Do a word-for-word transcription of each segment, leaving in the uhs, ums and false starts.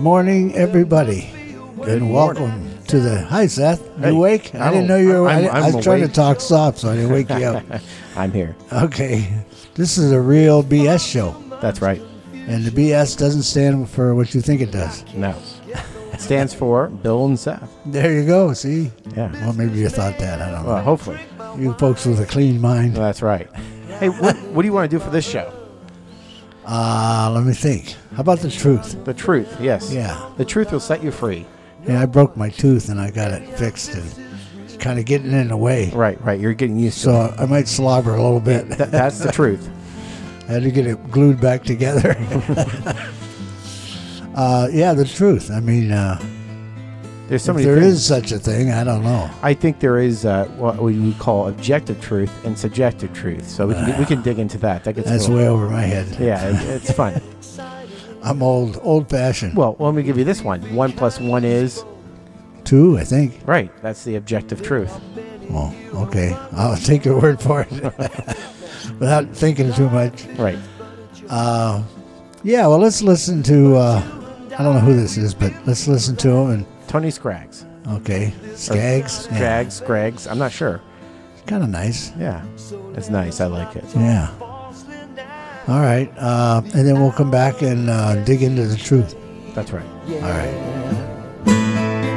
morning, everybody, Good and welcome morning. to the. Hi, Seth. You Hey, awake? I I'm didn't know a- you were. I'm- I, I I'm was trying to awake. talk soft, so I didn't wake you up. I'm here. Okay, this is a real B S show, That's right. and the B S doesn't stand for what you think it does. No. It stands for Bill and Seth. There you go. See? Yeah. Well, maybe you thought that. I don't know. Well, hopefully. You folks with a clean mind. That's right. Hey, what, what do you want to do for this show? Uh, let me think. How about the truth? The truth, yes. Yeah. The truth will set you free. Yeah, I broke my tooth and I got it fixed, and it's kind of getting in the way. Right, right. You're getting used to So I might slobber a little bit. it. Th- that's the truth. I had to get it glued back together. uh, yeah, the truth. I mean, uh, There's so if many there things. is such a thing, I don't know. I think there is uh, what we would call objective truth and subjective truth. So we can we can dig into that. That gets That's cool. way over my head. Yeah, it, it's fun. I'm old, old-fashioned. Well, let me give you this one. One plus one is Two, I think. right. That's the objective truth. Well, okay. I'll take your word for it without thinking too much. Right. Uh, yeah, well, let's listen to, uh, I don't know who this is, but let's listen to him. And Tony Scraggs. okay, Skaggs. Yeah. Scraggs, Scraggs. I'm not sure. Kind of nice. Yeah, it's nice. I like it. Yeah. All right. Uh, and then we'll come back and uh, dig into the truth. That's right. All right.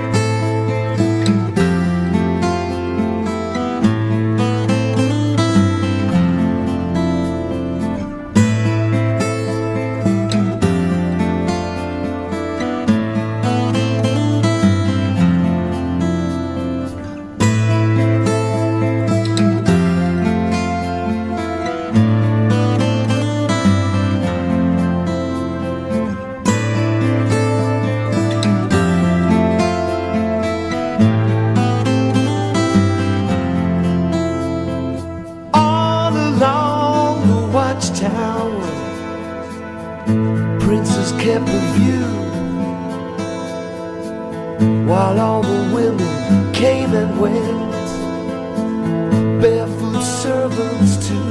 All along the watchtower, princes kept the view, while all the women came and went, barefoot servants too.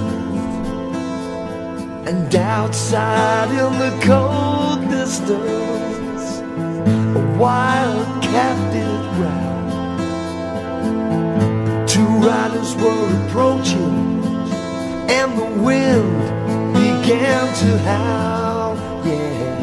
And outside in the cold distance, a wild cat did growl. Two riders were approaching, and the wind began to howl, yeah.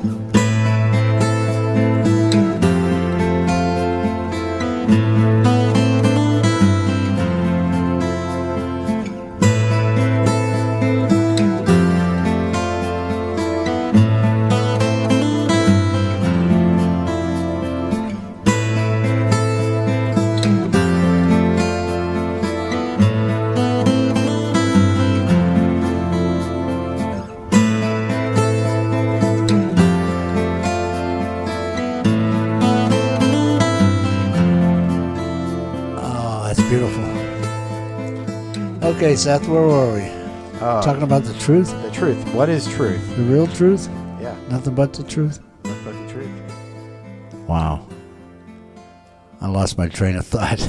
Oh, that's beautiful. Okay, Seth, where were we? Uh, Talking about the truth? the truth. What is truth? The real truth? Yeah, Nothing but the truth? that's what the truth. Wow. I lost my train of thought.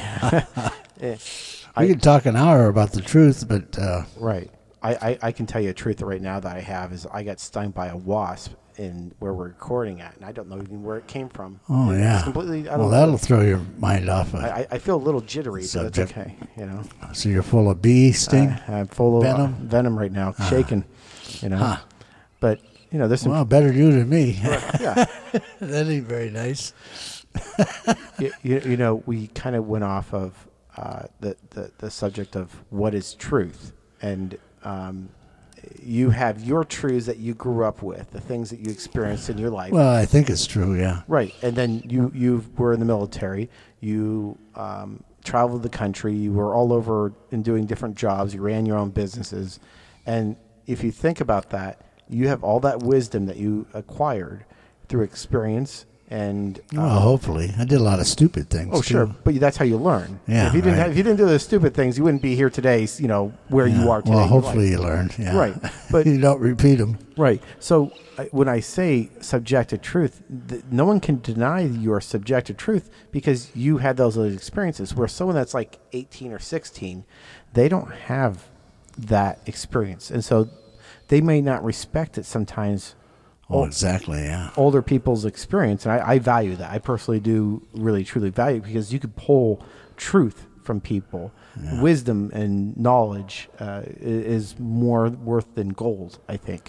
Eh, We I- could talk an hour about the truth, but uh, Right. I, I, I can tell you a truth right now that I have is I got stung by a wasp in where we're recording at, and I don't know even where it came from. oh It's yeah. completely. I Well, don't that'll know. throw your mind off. Of, I, I- I feel a little jittery, so that's Subject. okay. You know, so you're full of bee sting. I, I'm full of uh, Venom? venom right now, shaking. You know, Huh. but you know, there's some. Well, better you than me. yeah, That ain't very nice. you, you, you know, we kind of went off of uh, the, the the subject of what is truth, and um, you have your truths that you grew up with, the things that you experienced in your life. Well, I think it's true. Yeah. Right, and then you you were in the military. You um, traveled the country. You were all over and doing different jobs. You ran your own businesses, and if you think about that, you have all that wisdom that you acquired through experience and. Well, um, hopefully, I did a lot of stupid things. Oh, too. sure, but that's how you learn. Yeah, If you didn't, right. have, if you didn't do those stupid things, you wouldn't be here today. You know where Yeah. you are today. Well, in your hopefully life. you learned. Yeah. Right, but- you don't repeat them. Right. So I- when I say subjective truth, th- no one can deny your subjective truth because you had those little experiences. Where someone that's like eighteen or sixteen, they don't have that experience, and so they may not respect it sometimes Oh, exactly, yeah. older people's experience, and I, I value that. I personally do really, truly value it because you could pull truth from people. Yeah. Wisdom and knowledge uh, is more worth than gold, I think.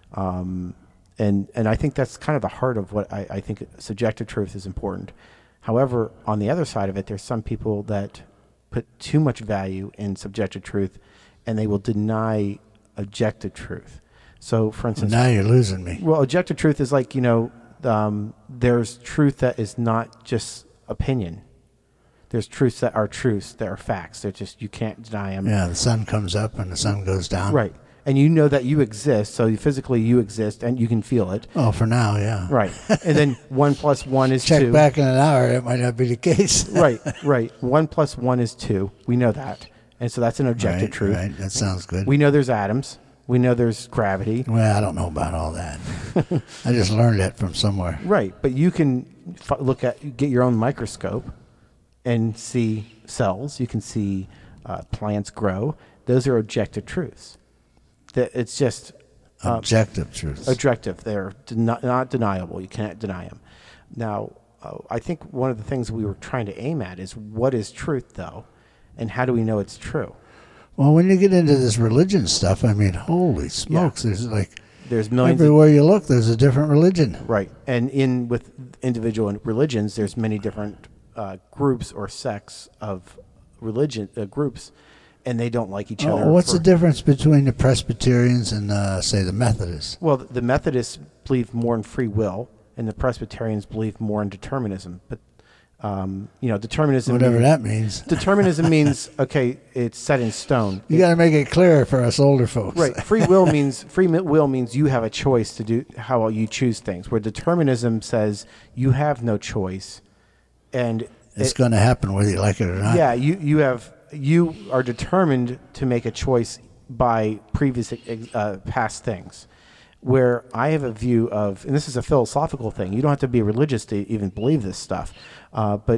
Um, and and I think that's kind of the heart of what I, I think subjective truth is important. However, on the other side of it, there's some people that put too much value in subjective truth, and they will deny objective truth. So, for instance, well, now you're losing me. Well, objective truth is like, you know, um, there's truth that is not just opinion. There's truths that are truths, that are facts. They're just, you can't deny them. Yeah, the sun comes up and the sun goes down. Right. And you know that you exist, so you physically you exist, and you can feel it. Oh, for now, yeah. Right. And then one plus one is Check two. Check back in an hour, it might not be the case. Right, right. One plus one is two. We know that. And so that's an objective right, truth. Right, that sounds good. We know there's atoms. We know there's gravity. Well, I don't know about all that. I just learned that from somewhere. Right, but you can f- look at, get your own microscope and see cells. You can see uh, plants grow. Those are objective truths. That it's just um, objective truths. Objective. They're den- not deniable. You can't deny them. Now, uh, I think one of the things we were trying to aim at is what is truth, though, and how do we know it's true? Well, when you get into this religion stuff, I mean, holy smokes, yeah. there's like there's millions everywhere of, you look, there's a different religion. Right, and in with individual religions, there's many different uh, groups or sects of religion uh, groups, and they don't like each oh, other. What's for, the difference between the Presbyterians and, uh, say, the Methodists? Well, the Methodists believe more in free will, and the Presbyterians believe more in determinism. But Um, you know, determinism. Whatever means, that means. Determinism means, okay, it's set in stone. You got to make it clear for us older folks. Right. Free will means free will means you have a choice to do how you choose things. Where determinism says you have no choice, and it's it, going to happen whether you like it or not. Yeah, you you have you are determined to make a choice by previous uh, past things. Where I have a view of, and this is a philosophical thing, you don't have to be religious to even believe this stuff, uh, but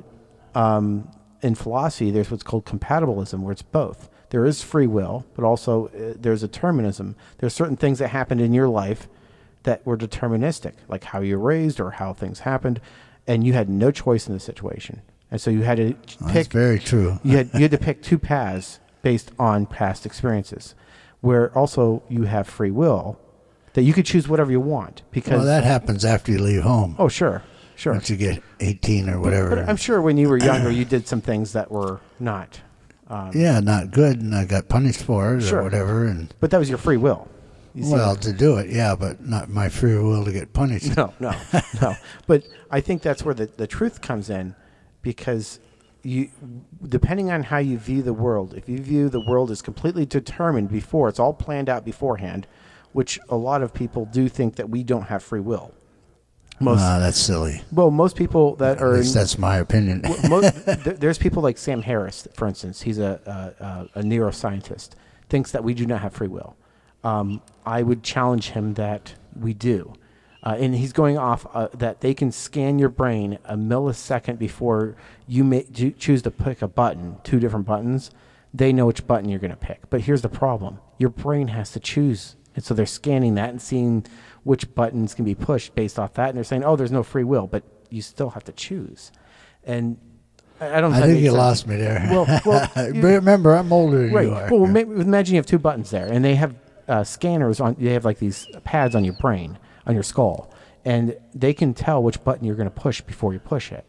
um, in philosophy, there's what's called compatibilism, where it's both. There is free will, but also uh, there's determinism. There's certain things that happened in your life that were deterministic, like how you were raised or how things happened, and you had no choice in the situation. And so you had to well, pick. That's very true. you, had, you had to pick two paths based on past experiences, where also you have free will, that you could choose whatever you want. Because well, that happens after you leave home. Oh, sure, sure. Once you get eighteen or whatever. But, but I'm sure when you were younger, you did some things that were not. Um, yeah, not good, and I got punished for it sure. or whatever. And but that was your free will. You well, see? to do it, yeah, but not my free will to get punished. No, no, no. But I think that's where the, the truth comes in, because you, depending on how you view the world, if you view the world as completely determined before, it's all planned out beforehand, which a lot of people do think that we don't have free will. Most, uh, that's silly. Well, most people that At are... At least that's my opinion. most, th- there's people like Sam Harris, for instance. He's a, a, a neuroscientist, thinks that we do not have free will. Um, I would challenge him that we do. Uh, and he's going off uh, that they can scan your brain a millisecond before you may do, choose to pick a button, two different buttons. They know which button you're going to pick. But here's the problem. Your brain has to choose. And so they're scanning that and seeing which buttons can be pushed based off that. And they're saying, oh, there's no free will, but you still have to choose. And I don't know. I think you sense. lost me there. Well, well you, remember, I'm older than right. you are. Well, maybe, imagine you have two buttons there, and they have uh, scanners on. They have like these pads on your brain, on your skull, and they can tell which button you're going to push before you push it,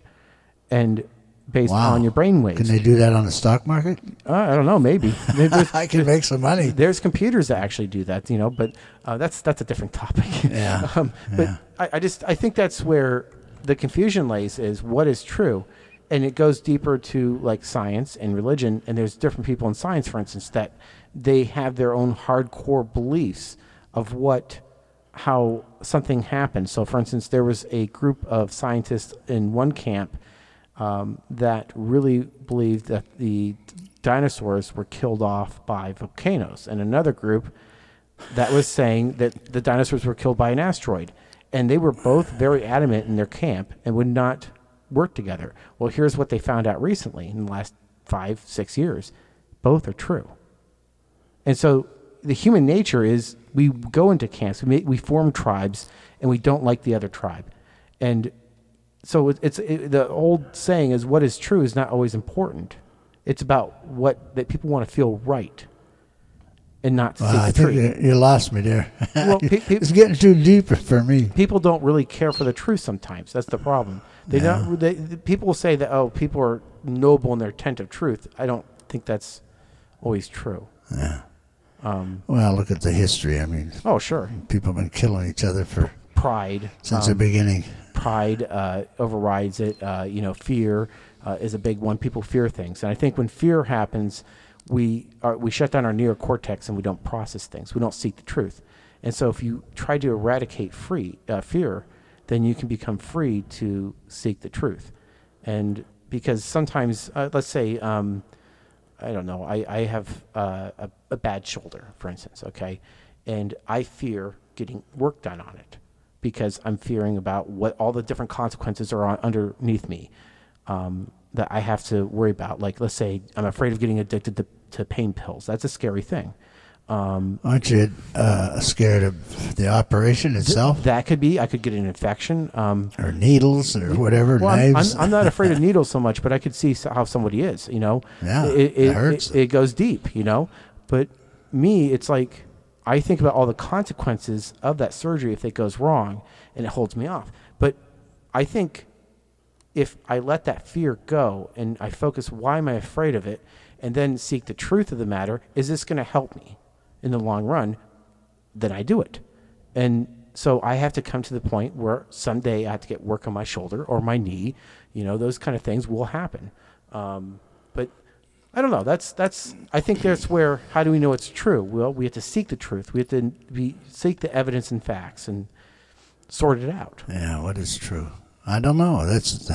and based wow. on your brain waves. Can they do that on the stock market? Uh, I don't know. Maybe I can make some money. There's computers that actually do that, you know. But uh, that's that's a different topic. Yeah. um, but yeah. I, I just I think that's where the confusion lays, is what is true. And it goes deeper to like science and religion. And there's different people in science, for instance, that they have their own hardcore beliefs of what, how something happened. So, for instance, there was a group of scientists in one camp um, that really believed that the dinosaurs were killed off by volcanoes, and another group that was saying that the dinosaurs were killed by an asteroid. And they were both very adamant in their camp and would not work together. Well, here's what they found out recently in the last five, six years. Both are true. And so the human nature is we go into camps, we, make, we form tribes, and we don't like the other tribe. And so it, it's it, the old saying is what is true is not always important. It's about what that people want to feel right and not Well, seek I the think truth. you, you lost me there. Well, pe- pe- it's getting too deep for me. People don't really care for the truth sometimes. That's the problem. They Yeah. don't. They, people say that, oh, people are noble in their tent of truth. I don't think that's always true. Yeah. Um, Well, look at the history. I mean, oh, sure. people have been killing each other for Pride. since um, the beginning. Pride uh, overrides it. Uh, you know, fear uh, is a big one. People fear things, and I think when fear happens, we are we shut down our neocortex and we don't process things. We don't seek the truth. And so, if you try to eradicate free uh, fear, then you can become free to seek the truth. And because sometimes, uh, let's say, um, I don't know, I I have uh, a, a bad shoulder, for instance, okay, and I fear getting work done on it, because I'm fearing about what all the different consequences are on, underneath me um, that I have to worry about. Like, let's say I'm afraid of getting addicted to, to pain pills. That's a scary thing. Um, Aren't you uh, scared of the operation itself? that could be. I could get an infection. Um, or needles or whatever, well, I'm, knives? I'm, I'm not afraid of needles so much, but I could see so- how somebody is, you know. Yeah, it, it it, hurts. It, it goes deep, you know. But me, it's like I think about all the consequences of that surgery if it goes wrong, and it holds me off. But I think if I let that fear go and I focus, why am I afraid of it, and then seek the truth of the matter, is this going to help me in the long run, then I do it. And so I have to come to the point where someday I have to get work on my shoulder or my knee. You know, those kind of things will happen. Um, but I don't know. That's that's. I think that's where. How do we know it's true? Well, we have to seek the truth. We have to be, seek the evidence and facts and sort it out. Yeah, what is true? I don't know. That's.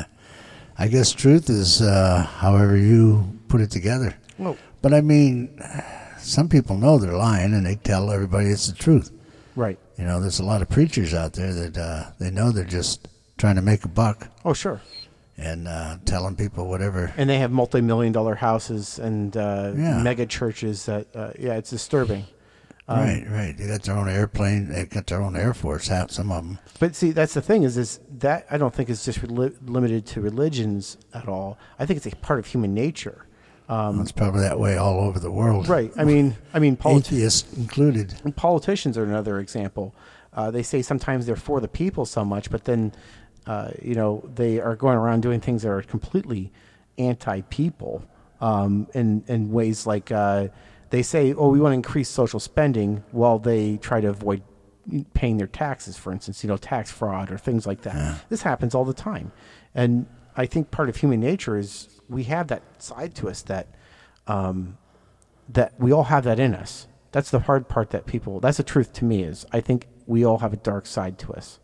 I guess truth is uh, however you put it together. Well, But I mean, some people know they're lying and they tell everybody it's the truth. right. You know, there's a lot of preachers out there that uh, they know they're just trying to make a buck Oh, sure. and uh, telling people whatever. And they have multi-million dollar houses and uh, Yeah. mega churches. That uh, yeah, it's disturbing. Um, right, right. They got their own airplane. They got their own Air Force. Have some of them. But see, that's the thing is, is that I don't think is just reli- limited to religions at all. I think it's a part of human nature. Um, It's probably that way all over the world. right. I mean, I mean, politi- Atheists included. politicians are another example. Uh, they say sometimes they're for the people so much, but then, uh, you know, they are going around doing things that are completely anti-people um, in, in ways like uh, they say, oh, we want to increase social spending while they try to avoid paying their taxes, for instance, you know, tax fraud or things like that. Yeah. This happens all the time. And I think part of human nature is we have that side to us that um, that we all have that in us. That's the hard part that people, that's the truth to me is I think we all have a dark side to us.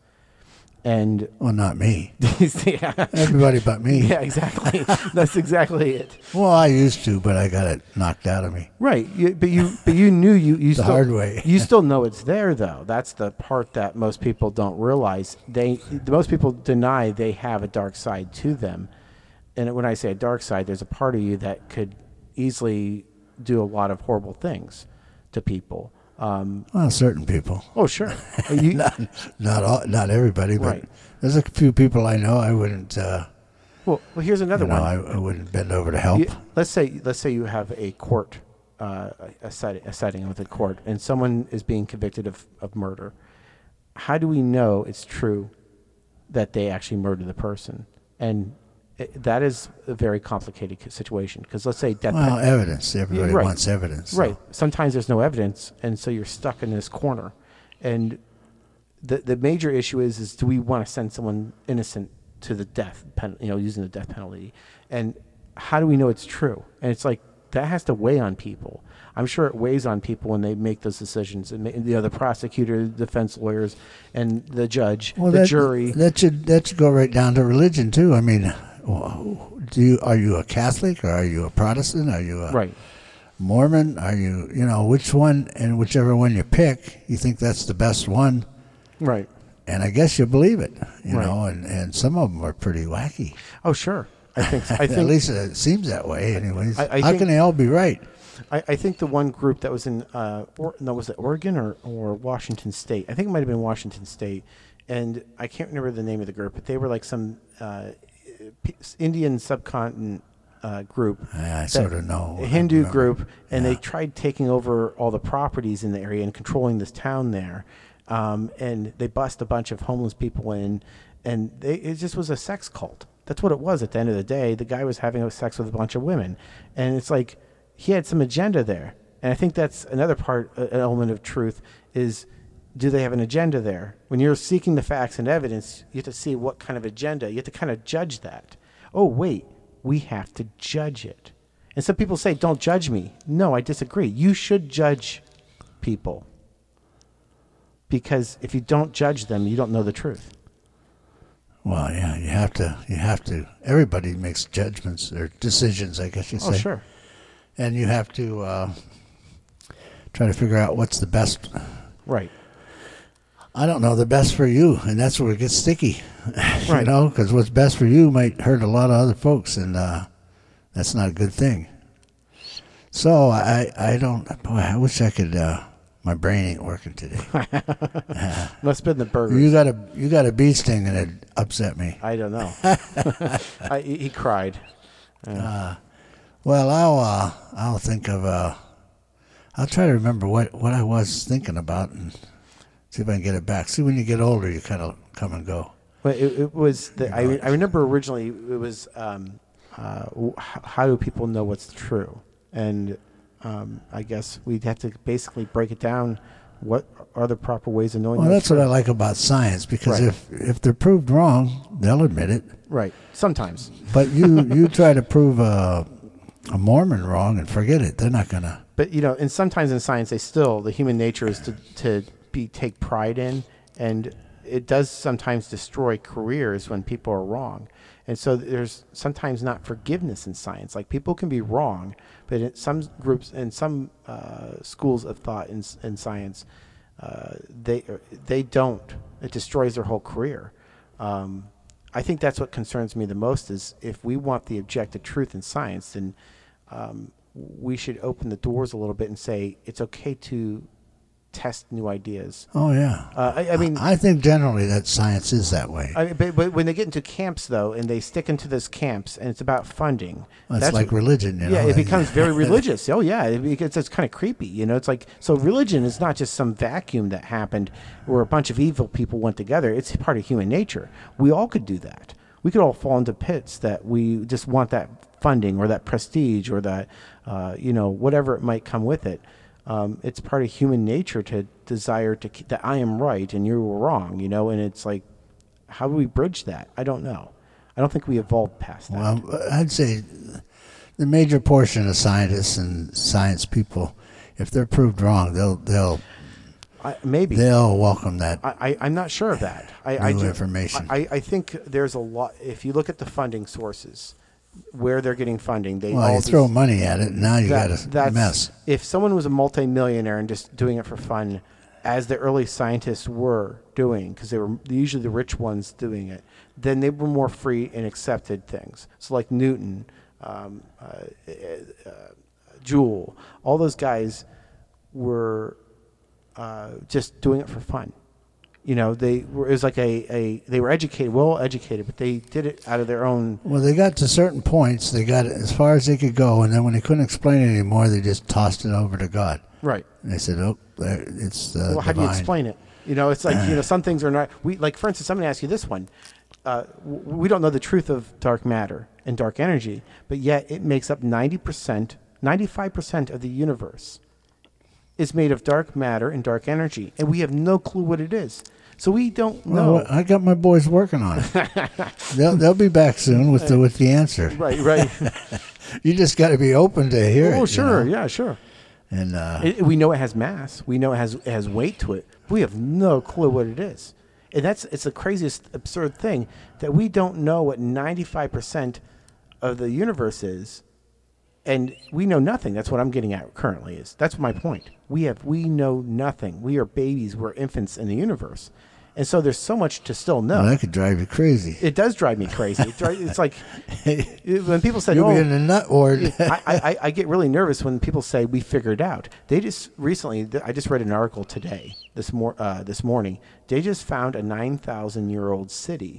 And Well, not me. yeah, Everybody but me. yeah, exactly. That's exactly it. Well, I used to, but I got it knocked out of me. Right. You, but you, but you knew you, you The still, hard way. you still know it's there though. That's the part that most people don't realize. They, most people deny they have a dark side to them. And when I say a dark side, there's a part of you that could easily do a lot of horrible things to people. Um, Well, certain people. oh, sure. You, Not, not all, not everybody, but Right. there's a few people I know I wouldn't. Uh, well, well, here's another you know, one. I, I wouldn't bend over to help. You- let's say let's say you have a court, uh, a, setting, a setting with a court, and someone is being convicted of, of murder. How do we know it's true that they actually murdered the person? And it, that is a very complicated c- situation because let's say death. Well, pen- evidence. Everybody right. wants evidence. so- Right. Sometimes there's no evidence, and so you're stuck in this corner. And the the major issue is is do we want to send someone innocent to the death pen, you know, using the death penalty? And how do we know it's true? And it's like that has to weigh on people. I'm sure it weighs on people when they make those decisions. And ma- you know, the prosecutor, the defense lawyers, and the judge, Well, the that, jury. That should that should go right down to religion too. I mean, do you are you a Catholic or are you a Protestant? Are you a Right. Mormon? Are you you know which one? And whichever one you pick, you think that's the best one. Right. And I guess you believe it, you Right. know, and, and some of them are pretty wacky. Oh, sure. I think. I At think. least it seems that way, anyways. I- I How think- can they all be right? I, I think the one group that was in, uh, or, no, was it Oregon or, or Washington State? I think it might have been Washington State. And I can't remember the name of the group, but they were like some uh, P- Indian subcontinent uh, group. I, I sort of know. A Hindu I group. And Yeah. they tried taking over all the properties in the area and controlling this town there. Um, and they bust a bunch of homeless people in. And they, it just was a sex cult. That's what it was at the end of the day. The guy was having sex with a bunch of women. And it's like he had some agenda there. And I think that's another part, uh, an element of truth is, do they have an agenda there? When you're seeking the facts and evidence, you have to see what kind of agenda. You have to kind of judge that. Oh, wait, we have to judge it. And some people say, don't judge me. No, I disagree. You should judge people. Because if you don't judge them, you don't know the truth. Well, yeah, you have to. You have to. Everybody makes judgments or decisions, I guess you say. Oh, sure. And you have to uh, try to figure out what's the best. Right. I don't know, the best for you, and that's where it gets sticky. you Right. know, because what's best for you might hurt a lot of other folks, and uh, that's not a good thing. So I, I don't. Boy, I wish I could. Uh, my brain ain't working today. Must have been the burgers. You got a you got a bee sting, and it upset me. I don't know. I, he he cried. Uh, well, I'll uh, I'll think of. Uh, I'll try to remember what, what I was thinking about and see if I can get it back. See, when you get older, you kind of come and go. Well, it, it was. The, I, I remember originally it was. Um, uh, w- h- how do people know what's true? And um, I guess we'd have to basically break it down. What are the proper ways of knowing? Well, what's that's what true? I like about science, because Right. if if they're proved wrong, they'll admit it. Right. Sometimes. But you you try to prove a a Mormon wrong and forget it. They're not gonna. But you know, and sometimes in science, they still the human nature is to to be take pride in, and it does sometimes destroy careers when people are wrong. And so there's sometimes not forgiveness in science. Like people can be wrong, but in some groups and some uh, schools of thought in in science, uh, they they don't. It destroys their whole career. Um, I think that's what concerns me the most is if we want the objective truth in science, then um, we should open the doors a little bit and say it's okay to test new ideas. Oh yeah. Uh, I, I mean, I think generally that science is that way. I, but, but when they get into camps though, and they stick into those camps, and it's about funding. Well, it's that's like religion, you know. yeah, it They- becomes very religious. Oh yeah, it becomes, it's kind of creepy. You know, it's like so religion is not just some vacuum that happened where a bunch of evil people went together. It's part of human nature. We all could do that. We could all fall into pits that we just want that funding or that prestige or that uh, you know whatever it might come with it. Um, it's part of human nature to desire to ke- that I am right and you were wrong. You know, and it's like, how do we bridge that? I don't know. I don't think we evolved past that. Well, I'd say the major portion of scientists and science people, if they're proved wrong, they'll they'll I, maybe. they'll welcome that. I, I, I'm not sure of that. I, I New do- information. I, I think there's a lot. If you look at the funding sources, where they're getting funding, they well, all you just- throw money at it, and now you that- got a that's- mess. If someone was a multimillionaire and just doing it for fun, as the early scientists were doing, because they were usually the rich ones doing it, then they were more free and accepted things. So like Newton, um, uh, uh, Joule, all those guys were uh, just doing it for fun. You know, they were, it was like a, a, they were educated, well educated, but they did it out of their own. Well, they got to certain points. They got it as far as they could go, and then when they couldn't explain it anymore, they just tossed it over to God. Right. And they said, "Oh, there, it's uh, Well, how do you divine." explain it? You know, it's like, you know, some things are not, we, like, for instance, I'm going to ask you this one. Uh, w- we don't know the truth of dark matter and dark energy, but yet it makes up ninety percent, ninety-five percent of the universe is made of dark matter and dark energy, and we have no clue what it is. So we don't know. Well, I got my boys working on it. they'll they'll be back soon with the with the answer. Right, right. You just got to be open to hear it. Oh, you sure, know? yeah, sure. And uh, It, we know it has mass. We know it has it has weight to it. We have no clue what it is, and that's it's the craziest absurd thing that we don't know what ninety-five percent of the universe is, and we know nothing. That's what I'm getting at currently. Is that's my point. We have we know nothing. We are babies. We're infants in the universe, And so there's so much to still know. Well, that could drive you crazy. It does drive me crazy. It dri- it's like when people say, You'll "Oh," be in the nut ward. I, I, I get really nervous when people say we figured out. They just recently, I just read an article today, this mor- uh, this morning. They just found a nine thousand year old city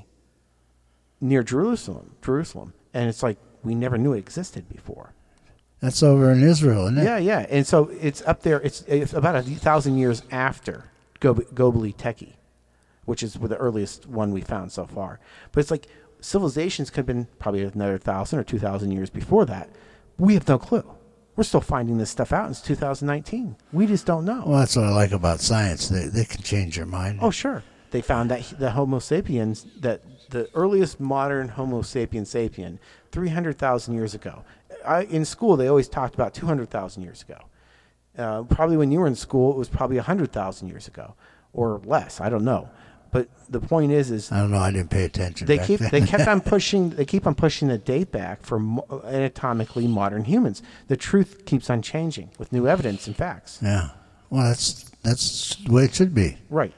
near Jerusalem, Jerusalem, and it's like we never knew it existed before. That's over in Israel, isn't it? Yeah, yeah, and so it's up there. It's, it's about a thousand years after Gob- Göbekli Tepe, which is the earliest one we found so far. But it's like civilizations could have been probably another thousand or two thousand years before that. We have no clue. We're still finding this stuff out. It's two thousand nineteen. We just don't know. Well, that's what I like about science. They they can change your mind. Oh, sure. They found that the Homo sapiens, that the earliest modern Homo sapien sapien, three hundred thousand years ago. I, in school, they always talked about two hundred thousand years ago. Uh, probably when you were in school, it was probably one hundred thousand years ago or less. I don't know. But the point is, is I don't know. I didn't pay attention. they back keep then. they kept on pushing they keep on pushing the date back for mo- anatomically modern humans. The truth keeps on changing with new evidence and facts. Yeah. Well, that's that's the way it should be. Right.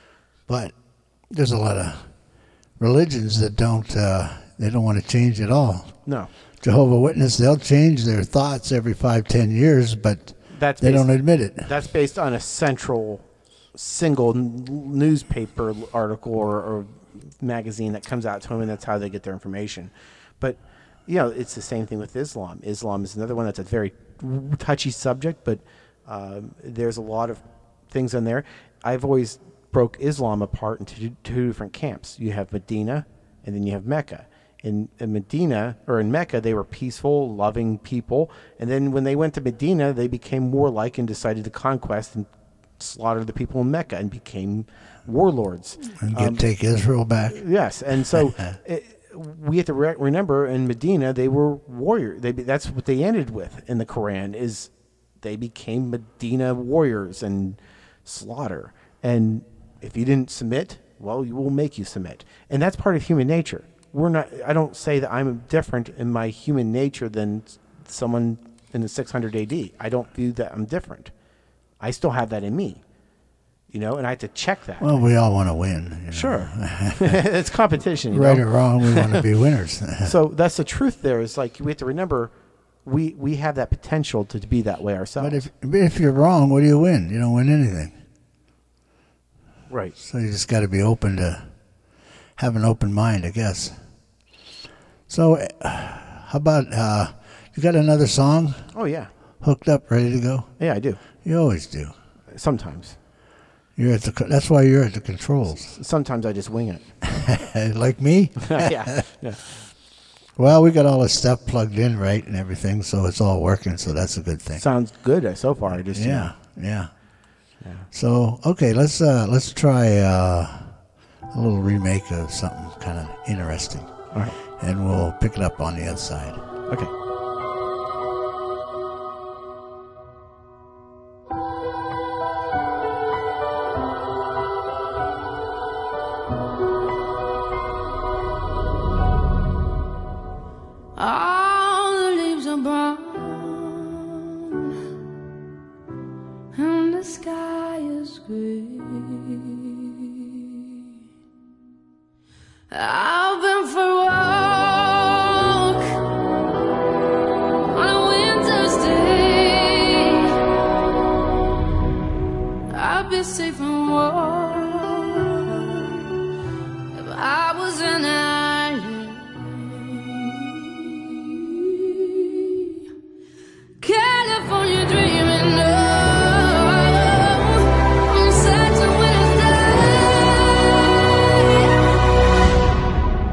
But there's a lot of religions that don't uh, they don't want to change at all. No. Jehovah's Witness, they'll change their thoughts every five, ten years, but That's they based, don't admit it. That's based on a central, single n- newspaper article or, or magazine that comes out to them, and that's how they get their information. But, you know, it's the same thing with Islam. Islam is another one that's a very touchy subject, but um, there's a lot of things in there. I've always broke Islam apart into two different camps. You have Medina, and then you have Mecca. In, in Medina, or in Mecca, they were peaceful, loving people. And then when they went to Medina, they became warlike and decided to conquest and slaughter the people in Mecca and became warlords. And get, Um, take Israel back. Yes, and so it, we have to re- remember in Medina, they were warriors. They, that's what they ended with in the Quran, is they became Medina warriors and slaughter. And if you didn't submit, well, you will make you submit. And that's part of human nature. We're not. I don't say that I'm different in my human nature than someone in the six hundred A D. I don't view that I'm different. I still have that in me, you know, and I have to check that. Well, we all want to win. You know? Sure, it's competition. You Right know? or wrong, we want to be winners. So that's the truth. There is like we have to remember, we we have that potential to be that way ourselves. But if if you're wrong, what do you win? You don't win anything. right. So you just got to be open to have an open mind, I guess. So, uh, how about uh, you got another song Oh yeah, hooked up, ready to go? yeah, I do. You always do. Sometimes, You're at the. co- That's why you're at the controls, sometimes I just wing it. like me. yeah, yeah. Well, we got all the stuff plugged in right and everything, so it's all working. So that's a good thing. Sounds good uh, so far. I just you Yeah, know. yeah. Yeah. So okay, let's uh, let's try uh, a little remake of something kind of interesting, All right. and we'll pick it up on the other side. Okay. All the leaves are brown and the sky is gray. I've been for a walk on a winter's day. I'd be safe and warm if I was an island. California dreaming, no, I'm such a winner's day.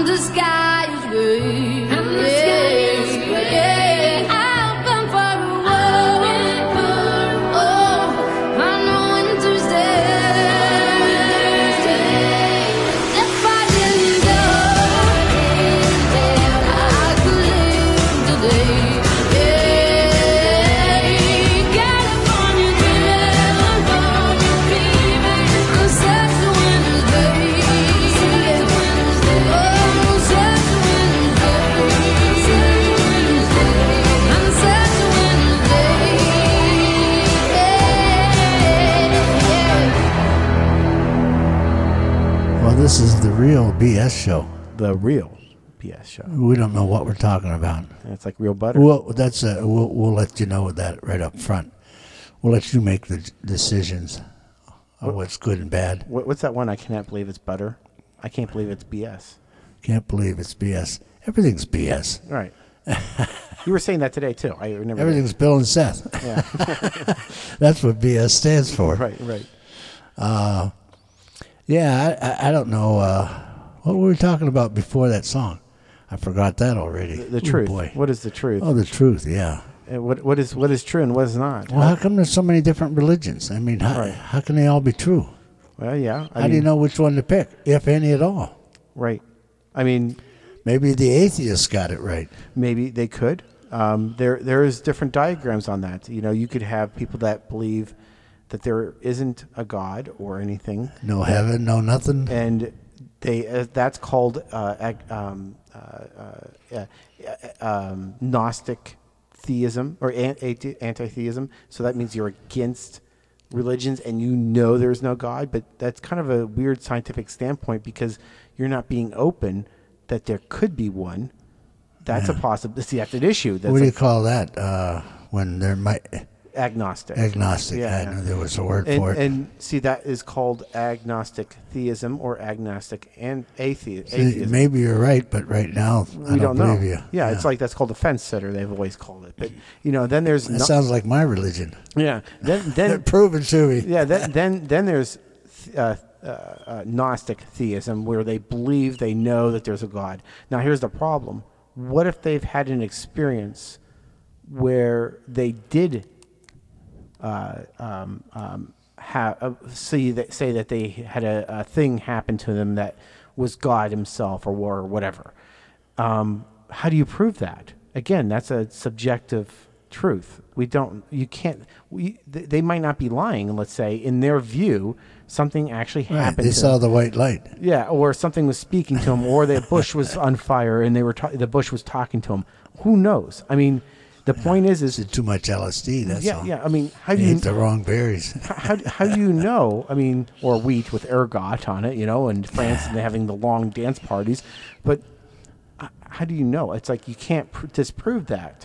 the sky is gray. And the sky is gray. I've been for a walk. Oh, I know winter's day. If I didn't go, I could live today. Well, this is the real B S show. The real B S show. We don't know what we're talking about. And it's like real butter. Well, that's uh, we'll we'll let you know that right up front. We'll let you make the d- decisions of what's good and bad. What, what's that one? I cannot believe it's butter. I can't believe it's B S. Can't believe it's B S. Everything's B S. Right. You were saying that today too. I remember. Everything's Bill and Seth. Yeah. That's what B S stands for. Right. Right. Uh, yeah, I, I, I don't know. Uh, what were we talking about before that song? I forgot that already. The, the Ooh, truth. Boy. What is the truth? Oh, the truth, yeah. And what what is what is true and what is not? Well, how come there's so many different religions? I mean, how, Right. how can they all be true? Well, yeah. I How do you mean, know which one to pick, if any at all? Right. I mean, Maybe the atheists got it right. maybe they could. Um, there there is different diagrams on that. You know, you could have people that believe that there isn't a God or anything, No heaven, no nothing. and they uh, that's called uh, ag- um, uh, uh, uh, um, Gnostic theism or an- anti- anti-theism. So that means you're against religions and you know there's no God. But that's kind of a weird scientific standpoint because you're not being open that there could be one. That's a possibility. See, that's an issue. That's What do you like call that? Uh, when there might agnostic. agnostic. Yeah, I yeah. knew there was a word And, for it. and see, that is called agnostic theism or agnostic and athe- See, atheism. maybe you're right, but right now I we don't, don't, know. believe you. Yeah, it's like that's called a fence sitter. They've always called it. But you know, then there's that no, sounds like my religion. yeah. Then then Prove it to me. yeah. Then then then there's uh, uh, uh, Gnostic theism where they believe they know that there's a God. Now here's the problem. What if they've had an experience where they did uh, um, um, have uh, see that say that they had a, a thing happen to them that was God Himself or war or whatever? Um, how do you prove that? Again, that's a subjective truth. We don't. You can't. We. Th- they might not be lying. Let's say in their view, something actually Right, happened. they to saw them. the white light. Yeah, or something was speaking to him, or the bush was on fire and they were ta- the bush was talking to him. Who knows? I mean, the point is, is Did too much L S D. That's yeah, all. yeah. I mean, how do You you ate the wrong berries. how, how do you know? I mean, or wheat with ergot on it, you know, and France and having the long dance parties, but h- how do you know? It's like you can't pr- disprove that.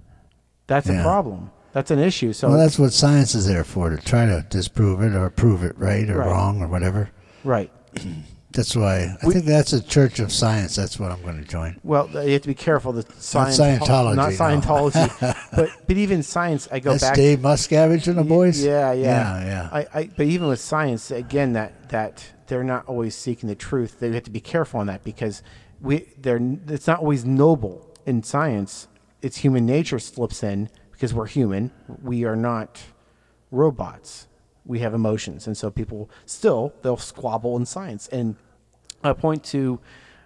That's Yeah. a problem. That's an issue. So Well, that's what science is there for, to try to disprove it or prove it right or Right. wrong or whatever. right. That's why I We- think that's a church of science. That's what I'm going to join. Well, you have to be careful. The science, Scientology, not no. Scientology, but but even science. I go That's back. Dave Muscavage and the boys? Yeah, yeah, Yeah, yeah. I, I, but even with science, again, that that they're not always seeking the truth. They have to be careful on that because we they're it's not always noble in science. It's human nature slips in because we're human. We are not robots. We have emotions, and so people still they'll squabble in science. And I point to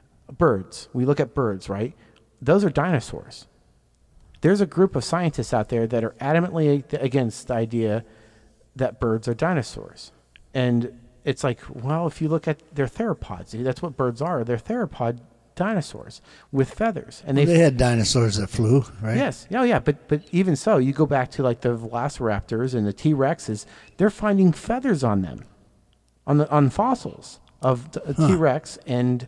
birds. We look at birds, right? Those are dinosaurs. There's a group of scientists out there that are adamantly ag- against the idea that birds are dinosaurs. And it's like, well, if you look at their theropods, that's what birds are. They're theropod dinosaurs with feathers. And Well, they they had dinosaurs that flew, right? Yes. Oh, yeah. But but even so, you go back to like the velociraptors and the T-Rexes, they're finding feathers on them, on the on fossils of t- T-Rex and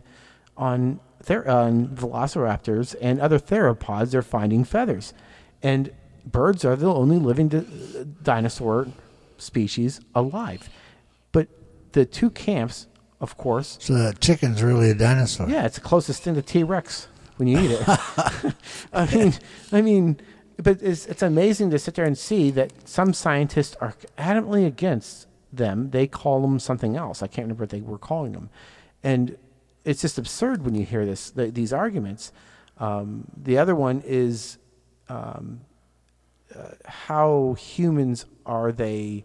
on ther- on velociraptors and other theropods. They're finding feathers, and birds are the only living di- dinosaur species alive. But the two camps, of course. So the chicken's really a dinosaur. Yeah, it's the closest thing to T-Rex when you eat it. I mean, I mean, but it's it's amazing to sit there and see that some scientists are adamantly against them. They call them something else. I can't remember what they were calling them, and it's just absurd when you hear this th- these arguments. Um, the other one is um, uh, how humans are they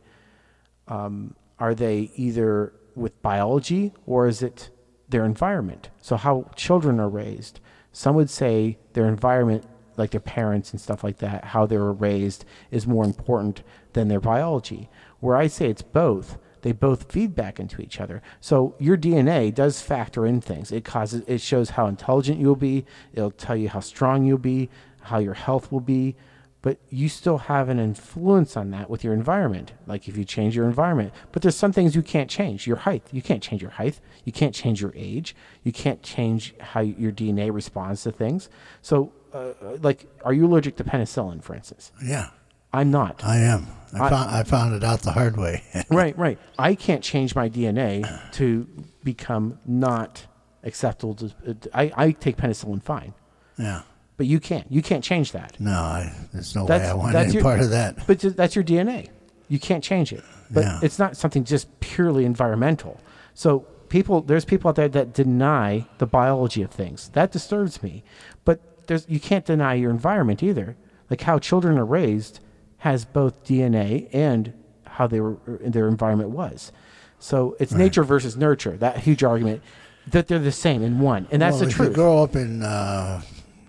um, are they either with biology or is it their environment? So how children are raised. Some would say their environment, like their parents and stuff like that, how they were raised is more important than their biology. Where I say it's both. They both feed back into each other. So your D N A does factor in things. It causes, it shows how intelligent you'll be. It'll tell you how strong you'll be, how your health will be. But you still have an influence on that with your environment. Like if you change your environment. But there's some things you can't change. Your height. You can't change your height. You can't change your age. You can't change how your D N A responds to things. So, uh, like, are you allergic to penicillin, for instance? Yeah. I'm not. I am. I, I- found I found it out the hard way. Right, right. I can't change my D N A to become not acceptable to. I, I take penicillin fine, Yeah. but you can't. You can't change that. No, I, there's no That's- way I want that's any your- part of that. But ju- that's your D N A. You can't change it. But Yeah. it's not something just purely environmental. So people, there's people out there that deny the biology of things. That disturbs me. But there's you can't deny your environment either. Like how children are raised has both D N A and how they were their environment was. So it's nature versus nurture. That huge argument that they're the same in one, and that's well, the if truth. you grow up in, uh,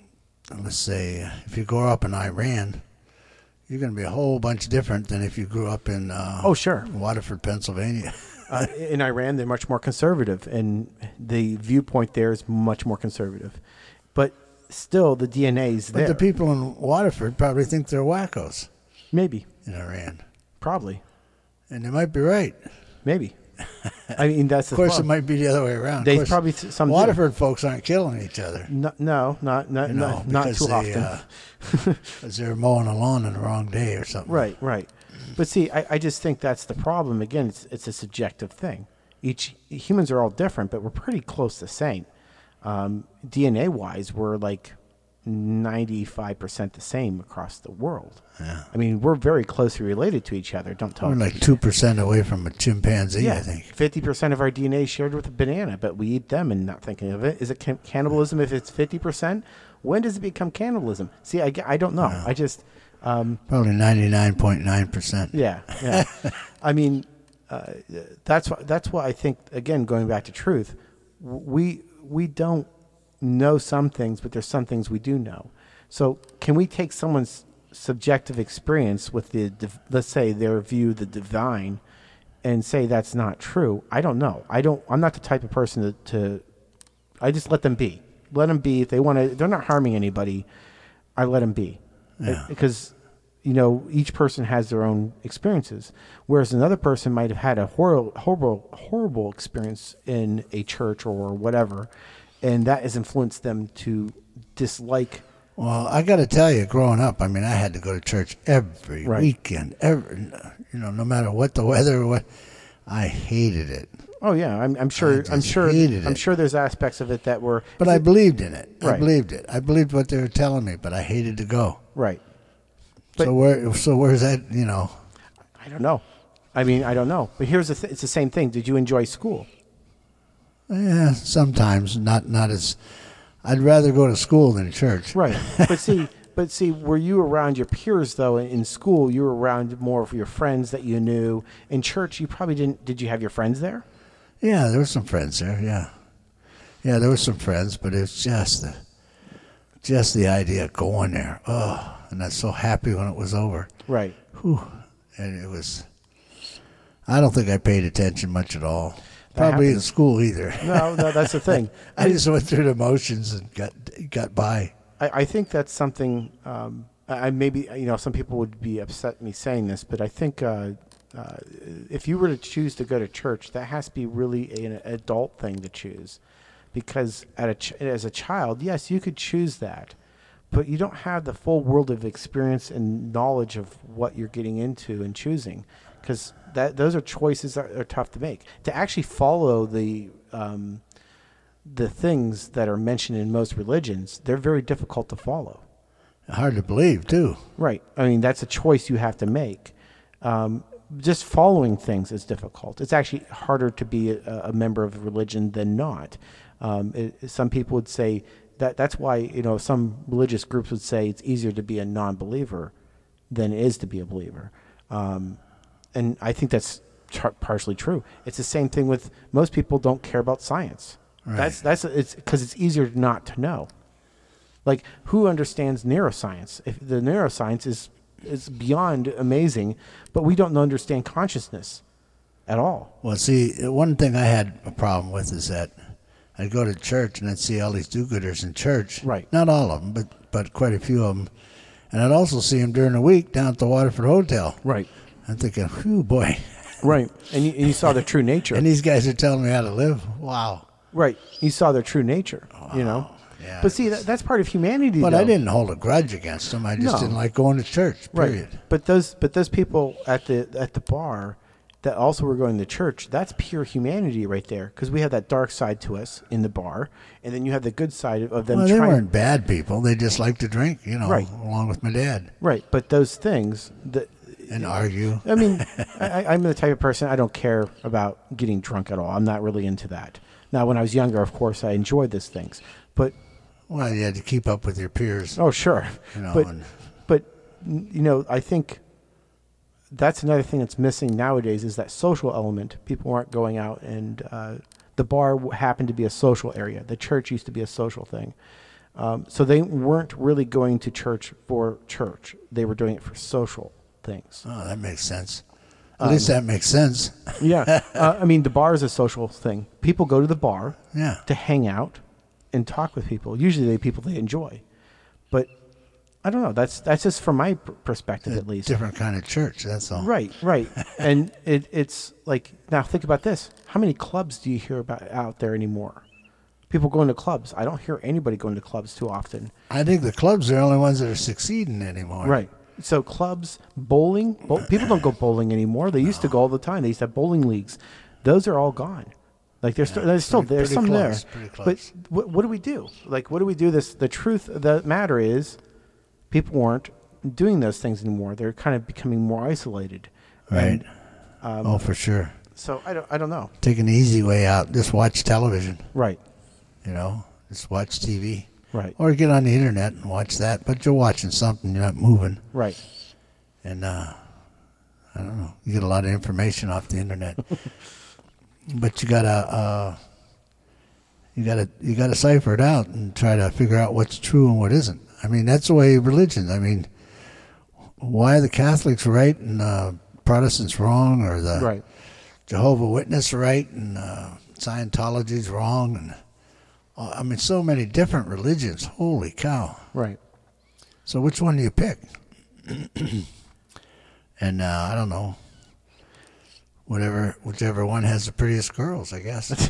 let's say, if you grow up in Iran, you're going to be a whole bunch different than if you grew up in uh, Oh, sure. Waterford, Pennsylvania. Uh, in Iran, they're much more conservative, and the viewpoint there is much more conservative. But still, the D N A is But there. the people in Waterford probably think they're wackos Maybe, in Iran. probably, And they might be right. maybe. I mean, that's the Of course, it problem. might be the other way around. Of They course, probably th- some do. Waterford folks aren't killing each other. No, no, not not You know, not, not because too they, often. uh, 'cause they're mowing a lawn on the wrong day or something. Right, right. But see, I, I just think that's the problem. Again, it's it's a subjective thing. Each humans are all different, but we're pretty close to the same. Um, D N A wise, we're like ninety-five percent the same across the world. Yeah. I mean, we're very closely related to each other. Don't tell We're me. like two percent away from a chimpanzee, Yeah, I think. fifty percent of our D N A is shared with a banana, but we eat them and not thinking of it. Is it can- cannibalism if it's fifty percent? When does it become cannibalism? See, I, g- I don't know. I just, um, Probably ninety-nine point nine percent. yeah, yeah. I mean, uh, that's why, that's why I think, again, going back to truth, w- we, we don't know some things, but there's some things we do know. So can we take someone's subjective experience with the, div- let's say their view of the divine and say that's not true? I don't know. I don't, I'm not the type of person to, to I just let them be. Let them be. If they want to, they're not harming anybody. I let them be. Yeah. Because, you know, each person has their own experiences. Whereas another person might have had a horrible, horrible, horrible experience in a church or whatever, and that has influenced them to dislike. Well, I got to tell you, growing up, I mean, I had to go to church every Right. weekend. Every, you know, no matter what the weather, what I hated it. Oh yeah, I'm, I'm I sure. just I'm sure. hated I'm it. sure there's aspects of it that were. But I believed in it. I Right. believed it. I believed what they were telling me, but I hated to go. Right. But- so where? So where's that? You know, I don't know. I mean, I don't know. But here's the. Th- it's the same thing. Did you enjoy school? yeah. Sometimes not. Not as. I'd rather go to school than church. Right. But see, but see, were you around your peers though in in school? You were around more of your friends that you knew. In church, you probably didn't. Did you have your friends there? Yeah, there were some friends there. Yeah, yeah, there were some friends, but it's just the, just the idea of going there. Oh, and I'm so happy when it was over. Right. Whew. And it was. I don't think I paid attention much at all. That Probably in happens. school either. No, no, that's the thing. I just went through the motions and got got by. I, I think that's something. Um, I I maybe you know some people would be upset at me saying this, but I think uh, uh, if you were to choose to go to church, that has to be really an adult thing to choose, because at a ch- as a child, yes, you could choose that, but you don't have the full world of experience and knowledge of what you're getting into and choosing, because that those are choices that are tough to make. To actually follow the um, the things that are mentioned in most religions, they're very difficult to follow. Hard to believe too. Right. I mean, that's a choice you have to make. Um, just following things is difficult. It's actually harder to be a, a member of a religion than not. Um, it, some people would say that that's why, you know, some religious groups would say it's easier to be a non-believer than it is to be a believer. Um, and I think that's tar- partially true. It's the same thing with most people don't care about science. Right. That's that's it's because it's easier not to know. Like, who understands neuroscience? If the neuroscience is is beyond amazing, but we don't understand consciousness at all. Well, see, one thing I had a problem with is that I'd go to church and I'd see all these do-gooders in church. Right. Not all of them, but, but quite a few of them. And I'd also see them during the week down at the Waterford Hotel. Right. I'm thinking, whew, boy. Right. And you, and you saw their true nature. And these guys are telling me how to live. Wow. Right. You saw their true nature, you know. Yeah, but see, that, that's part of humanity. But though. I didn't hold a grudge against them. I just No. didn't like going to church, period. Right. But those but those people at the at the bar that also were going to church, that's pure humanity right there, because we have that dark side to us in the bar, and then you have the good side of, of them Well, they trying. weren't bad people. They just liked to drink, you know, Right. along with my dad, Right. But those things that and argue. I mean, I, I'm the type of person, I don't care about getting drunk at all. I'm not really into that. Now, when I was younger, of course, I enjoyed these things. But, Well, you had to keep up with your peers. oh, sure. You know, but, and- but, you know, I think that's another thing that's missing nowadays is that social element. People aren't going out, and uh, the bar w- happened to be a social area. The church used to be a social thing. Um, so they weren't really going to church for church. They were doing it for social things. Oh, that makes sense. At least that makes sense. Yeah. uh, I mean, the bar is a social thing. People go to the bar Yeah. to hang out and talk with people. Usually they people they enjoy. But I don't know. That's that's just from my pr- perspective, A at least. different kind of church, that's all. Right, right. And it, it's like, now think about this. How many clubs do you hear about out there anymore? People going to clubs. I don't hear anybody going to clubs too often. I think the clubs are the only ones that are succeeding anymore. Right. So clubs, bowling, bow, people don't go bowling anymore. They used to go all the time. They used to have bowling leagues. Those are all gone. Like there's, st- there's still pretty- there's pretty some close, there. pretty close. But what, what do we do? Like what do we do? This the truth of the matter is, people aren't doing those things anymore. They're kind of becoming more isolated. Right. And, oh, for sure. so I don't I don't know. Taking the easy way out. Just watch television, Right. you know. Just watch T V. Right. Or get on the internet and watch that. But you're watching something. You're not moving. Right. And, uh, I don't know. You get a lot of information off the internet. But you gotta, uh, you gotta, you gotta cipher it out and try to figure out what's true and what isn't. I mean, that's the way religion. I mean, why are the Catholics right and uh, Protestants wrong, or the Right. Jehovah Witness right and uh, Scientology's wrong? And uh, I mean, so many different religions. Holy cow! Right. So which one do you pick? And uh, I don't know. Whatever, whichever one has the prettiest girls, I guess.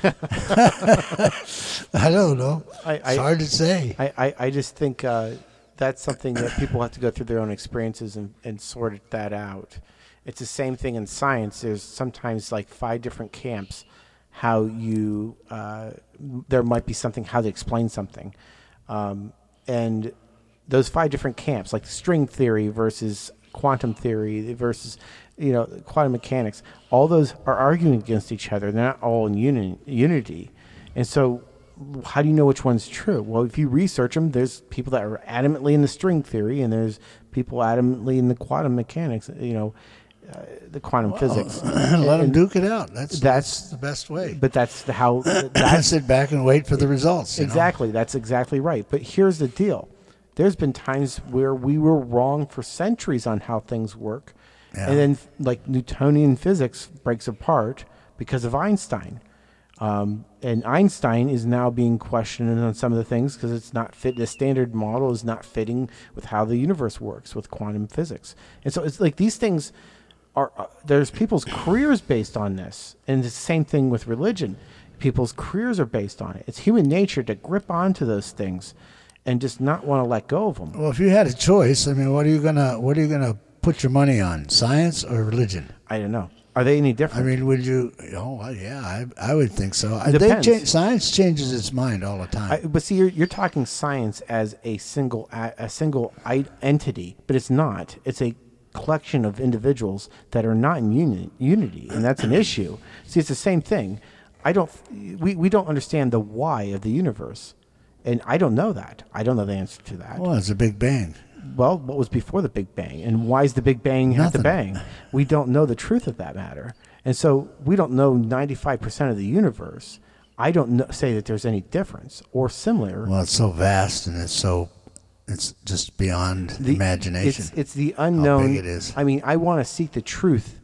I don't know. I- it's I- hard to say. I, I, I just think uh, that's something that people have to go through their own experiences and, and sort that out. It's the same thing in science. There's sometimes like five different camps, how you, uh, there might be something, how to explain something. Um, and those five different camps, like string theory versus quantum theory versus, you know, quantum mechanics, all those are arguing against each other. They're not all in uni- unity. And so how do you know which one's true? Well, if you research them, there's people that are adamantly in the string theory, and there's people adamantly in the quantum mechanics, you know, uh, the quantum physics. Let them And- duke it out. That's, That's- that's the best way. But that's the how. That's Sit back and wait for the results. you know? exactly. That's exactly right. But here's the deal: there's been times where we were wrong for centuries on how things work, Yeah. and then like Newtonian physics breaks apart because of Einstein. Um, and Einstein is now being questioned on some of the things because it's not fit. The standard model is not fitting with how the universe works with quantum physics. And so it's like these things are, uh, there's people's careers based on this. And it's the same thing with religion. People's careers are based on it. It's human nature to grip onto those things and just not want to let go of them. Well, if you had a choice, I mean, what are you gonna what are you gonna put your money on? Science or religion? I don't know. Are they any I different? mean, would you? Oh, well, yeah, I I would think so. I- They Depends. change, science changes its mind all the time. I, but see, you're, you're talking science as a single a, a single I, entity, but it's not. It's a collection of individuals that are not in uni, unity, and that's an issue. See, it's the same thing. I don't. We, we don't understand the why of the universe, and I don't know that. I don't know the answer to that. Well, it's a Big Bang. Well, what was before the Big Bang, and why is the Big Bang have to Nothing. bang? We don't know the truth of that matter, and so we don't know ninety-five percent of the universe. I don't know, say that there's any difference or similar. Well, it's so vast and it's so, it's just beyond The- imagination. It's, it's the unknown. How big it is. I mean, I want to seek the truth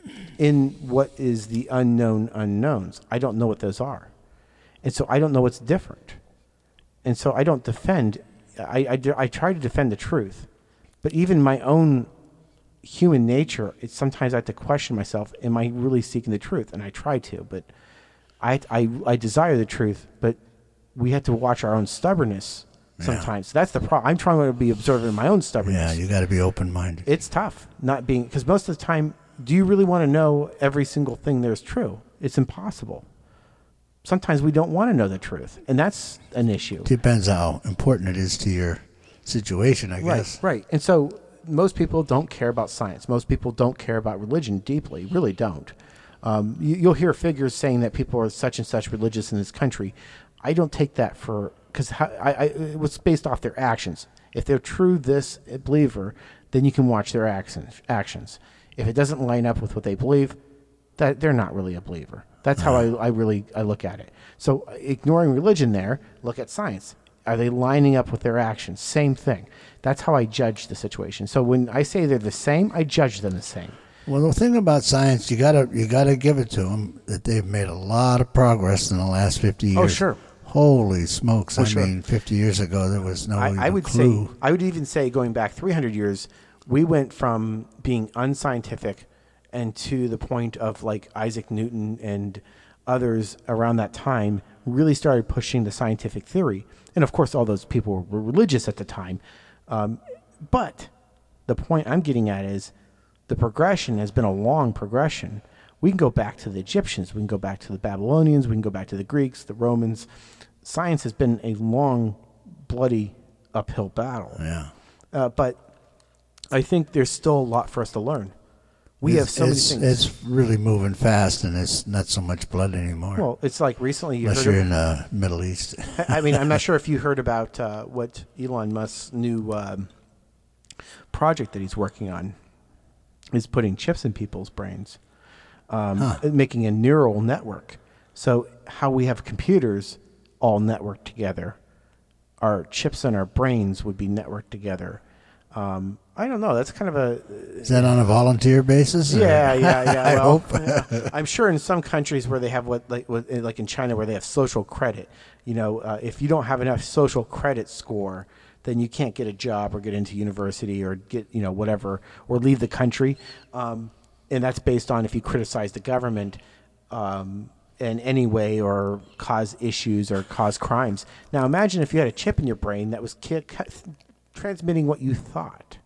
in what is the unknown unknowns. I don't know what those are, and so I don't know what's different, and so I don't defend. I, I, do- I try to defend the truth, but even my own human nature, it's sometimes I have to question myself: am I really seeking the truth? And I try to, but I I, I desire the truth, but we have to watch our own stubbornness sometimes. That's the problem. I'm trying to be observant of my own stubbornness. Yeah, you got to be open-minded. It's tough not being, because most of the time, do you really want to know every single thing there's true? It's impossible. Sometimes we don't want to know the truth, and that's an issue. Depends how important it is to your situation, I guess. Right, right. And so most people don't care about science. Most people don't care about religion deeply, really don't. Um, you, you'll hear figures saying that people are such and such religious in this country. I don't take that for, because I, I, it was based off their actions. If they're true this believer, then you can watch their actions. actions. If it doesn't line up with what they believe, that they're not really a believer. That's how I, I really I look at it. So ignoring religion there, look at science. Are they lining up with their actions? Same thing. That's how I judge the situation. So when I say they're the same, I judge them the same. Well, the thing about science, you gotta you gotta give it to them that they've made a lot of progress in the last fifty years. Oh, sure. Holy smokes! Oh, I sure. mean, fifty years ago there was no I, even I would clue. say I would even say going back three hundred years, we went from being unscientific and to the point of like Isaac Newton and others around that time really started pushing the scientific theory. And of course, all those people were religious at the time. Um, but the point I'm getting at is the progression has been a long progression. We can go back to the Egyptians. We can go back to the Babylonians. We can go back to the Greeks, the Romans. Science has been a long, bloody, uphill battle. Yeah. Uh, but I think there's still a lot for us to learn. We it's, have so many it's, things. It's really moving fast, and it's not so much blood anymore. Well, it's like recently you unless heard you're of- in the Middle East. I mean, I'm not sure if you heard about uh, what Elon Musk's new um, project that he's working on is putting chips in people's brains, um, Huh. making a neural network. So how we have computers all networked together, our chips in our brains would be networked together. Um, I don't know. That's kind of a Is that on a volunteer basis? or- yeah, yeah, yeah. I well, hope. I'm sure in some countries where they have what, like, what, like in China, where they have social credit. You know, uh, if you don't have enough social credit score, then you can't get a job or get into university or get, you know, whatever, or leave the country. Um, and that's based on if you criticize the government um, in any way or cause issues or cause crimes. Now, imagine if you had a chip in your brain that was ki- ki- transmitting what you thought.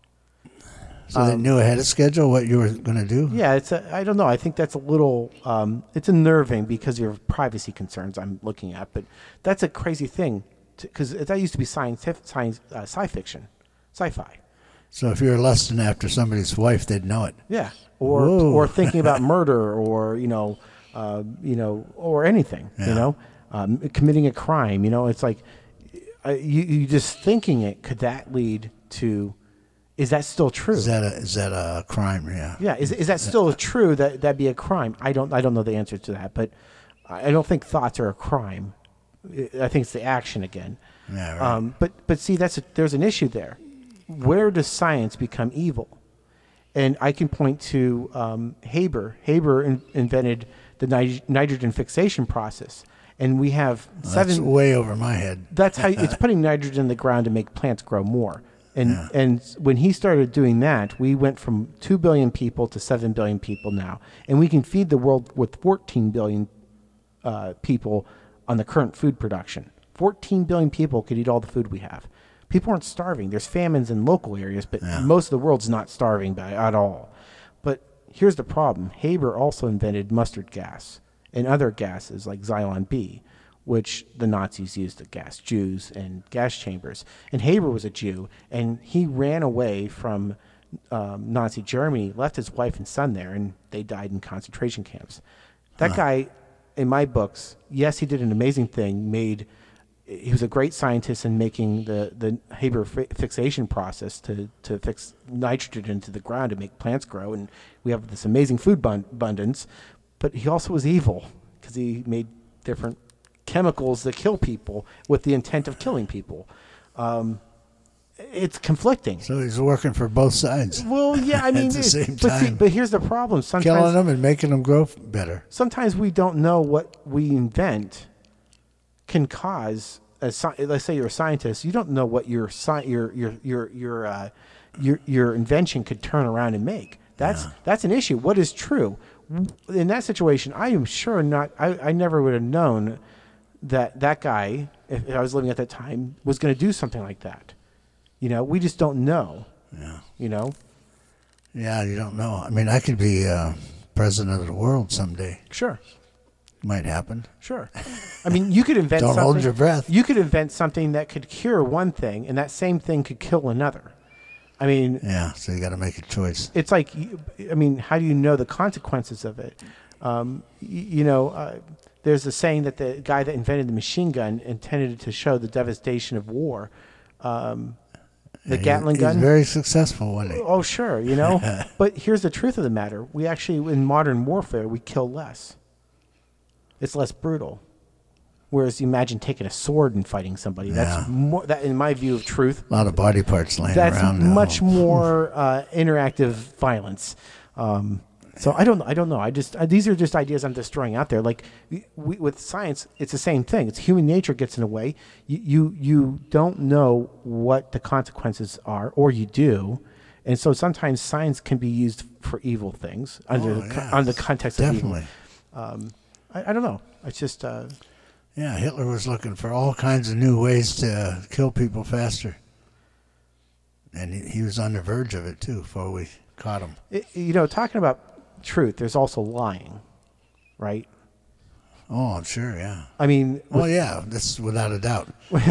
So they knew ahead of schedule what you were going to do? Yeah, it's a, I don't know. I think that's a little, um, it's unnerving because of your privacy concerns I'm looking at. But that's a crazy thing because that used to be science, science uh, sci fiction, sci-fi. So if you were lusting after somebody's wife, they'd know it. Yeah, or Whoa. or thinking about murder, or you know, uh, you know, or anything. You Yeah. know, um, committing a crime. You know, it's like uh, you you just thinking it. Could that lead to? Is that still true? Is that a, is that a crime? Yeah. Yeah, is is that still true that that'd be a crime? I don't I don't know the answer to that, but I don't think thoughts are a crime. I think it's the action again. Yeah, right. Um, but but see, that's a, there's an issue there. Where does science become evil? And I can point to um, Haber. Haber in, invented the nit- nitrogen fixation process, and we have That's seven. way over my head. That's how it's putting nitrogen in the ground to make plants grow more. And Yeah. and when he started doing that, we went from two billion people to seven billion people now, and we can feed the world with fourteen billion uh, people on the current food production. fourteen billion people could eat all the food we have. People aren't starving. There's famines in local areas, but Yeah. most of the world's not starving by at all. But here's the problem: Haber also invented mustard gas and other gases like Xylon B, which the Nazis used to gas Jews and gas chambers. And Haber was a Jew, and he ran away from um, Nazi Germany, left his wife and son there, and they died in concentration camps. That Huh. guy in my books, yes, he did an amazing thing. Made he was a great scientist in making the the Haber fi- fixation process to to fix nitrogen into the ground to make plants grow, and we have this amazing food bun- abundance. But he also was evil because he made different chemicals that kill people with the intent of killing people. Um, it's conflicting. So he's working for both sides. Well, yeah, I mean, at the it- same but, see, time, but here's the problem. Sometimes, killing them and making them grow f- better. sometimes we don't know what we invent can cause. A, sci- let's say you're a scientist, you don't know what your sci- your your your your uh, your your invention could turn around and make. That's Yeah. that's an issue. What is true in that situation? I am sure not. I, I never would have known that that guy, if I was living at that time, was going to do something like that. You know, we just don't know. Yeah. You know, Yeah, you don't know. I mean, I could be uh, president of the world someday. sure. Might happen. Sure. I mean, you could invent Don't something. hold your breath. You could invent something that could cure one thing, and that same thing could kill another. I mean, Yeah, so you got to make a choice. it's like, you- I mean, how do you know the consequences of it? Um, y- you know, uh, there's a saying that the guy that invented the machine gun intended to show the devastation of war. Um, the Yeah, he- Gatling gun. He's very successful, wasn't he? Oh, sure, you know. But here's the truth of the matter: we actually, in modern warfare, we kill less. It's less brutal. Whereas, you imagine taking a sword and fighting somebody. That's Yeah. more. That, in my view of truth, A lot of body parts laying that's around. now. much more uh, interactive violence. Um, so I don't. I don't know. I just uh, these are just ideas I'm just throwing out there. Like we, we, with science, it's the same thing. It's human nature gets in the way. You, you you don't know what the consequences are, or you do. And so sometimes science can be used for evil things under Oh, the, co- yeah. under the context of evil. Definitely. Um, I, I don't know. It's just uh, Yeah, Hitler was looking for all kinds of new ways to kill people faster. And he, he was on the verge of it, too, before we caught him. it, you know, talking about truth. There's also lying, right? Oh, I'm sure, yeah. I mean, Oh, yeah, that's without a doubt.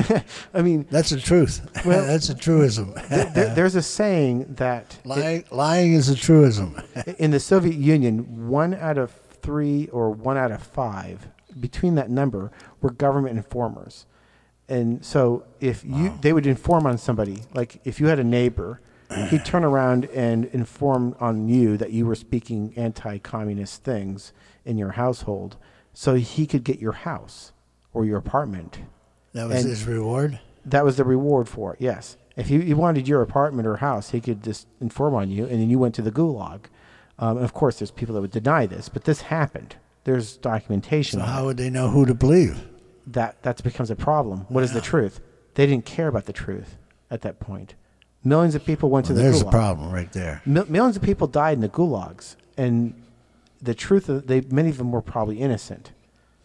I mean, That's the truth. Well, that's a truism. there, there's a saying that lying, lying is a truism. in the Soviet Union, one out of three or one out of five, between that number, were government informers. And so if you, they would inform on somebody, like if you had a neighbor, he'd turn around and inform on you that you were speaking anti-communist things in your household, so he could get your house or your apartment. That was And- his reward? That was the reward for it, yes. If he, he wanted your apartment or house, he could just inform on you, and then you went to the gulag. Um, and of course, there's people that would deny this, but this happened. There's documentation So on how it. would they know who to believe? That that becomes a problem. What is the truth? They didn't care about the truth at that point. Millions of people went Well, to the there's gulag. a problem right there. Mil- millions of people died in the gulags, and the truth of they many of them were probably innocent.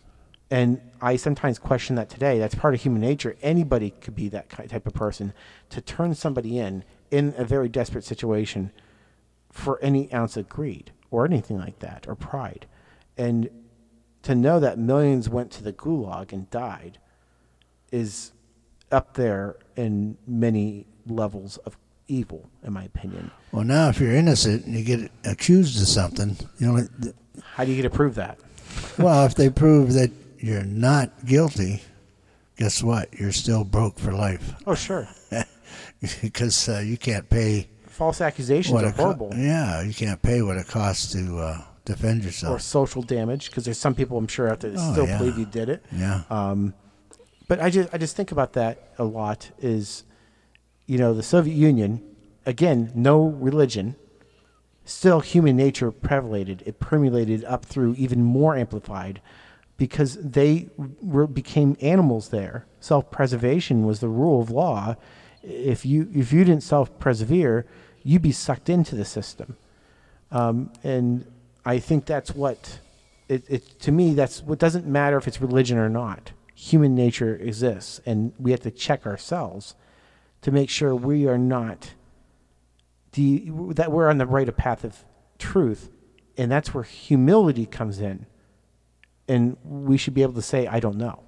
And I sometimes question that today. That's part of human nature. Anybody could be that ki- type of person to turn somebody in in a very desperate situation for any ounce of greed or anything like that or pride. And to know that millions went to the gulag and died is up there in many levels of evil, in my opinion. Well, now if you're innocent and you get accused of something, you know, th- How do you get to prove that? well, if they prove that you're not guilty, guess what? You're still broke for life Oh, sure. because uh, you can't pay False accusations what are it co- horrible. yeah, you can't pay what it costs to uh, defend Or yourself. social damage, because there's some people I'm sure out there that Oh, still yeah. believe you did it. Yeah. Um, but I just I just think about that a lot. Is you know the Soviet Union, again, no religion, still human nature prevalated. It permeated up through even more amplified, because they were, became animals there. Self-preservation was the rule of law. If you if you didn't self-persevere, you'd be sucked into the system. Um, and I think that's what it, it to me that's what doesn't matter if it's religion or not. Human nature exists, and we have to check ourselves to make sure we are not the that we're on the right path of truth, and that's where humility comes in. And we should be able to say, "I don't know."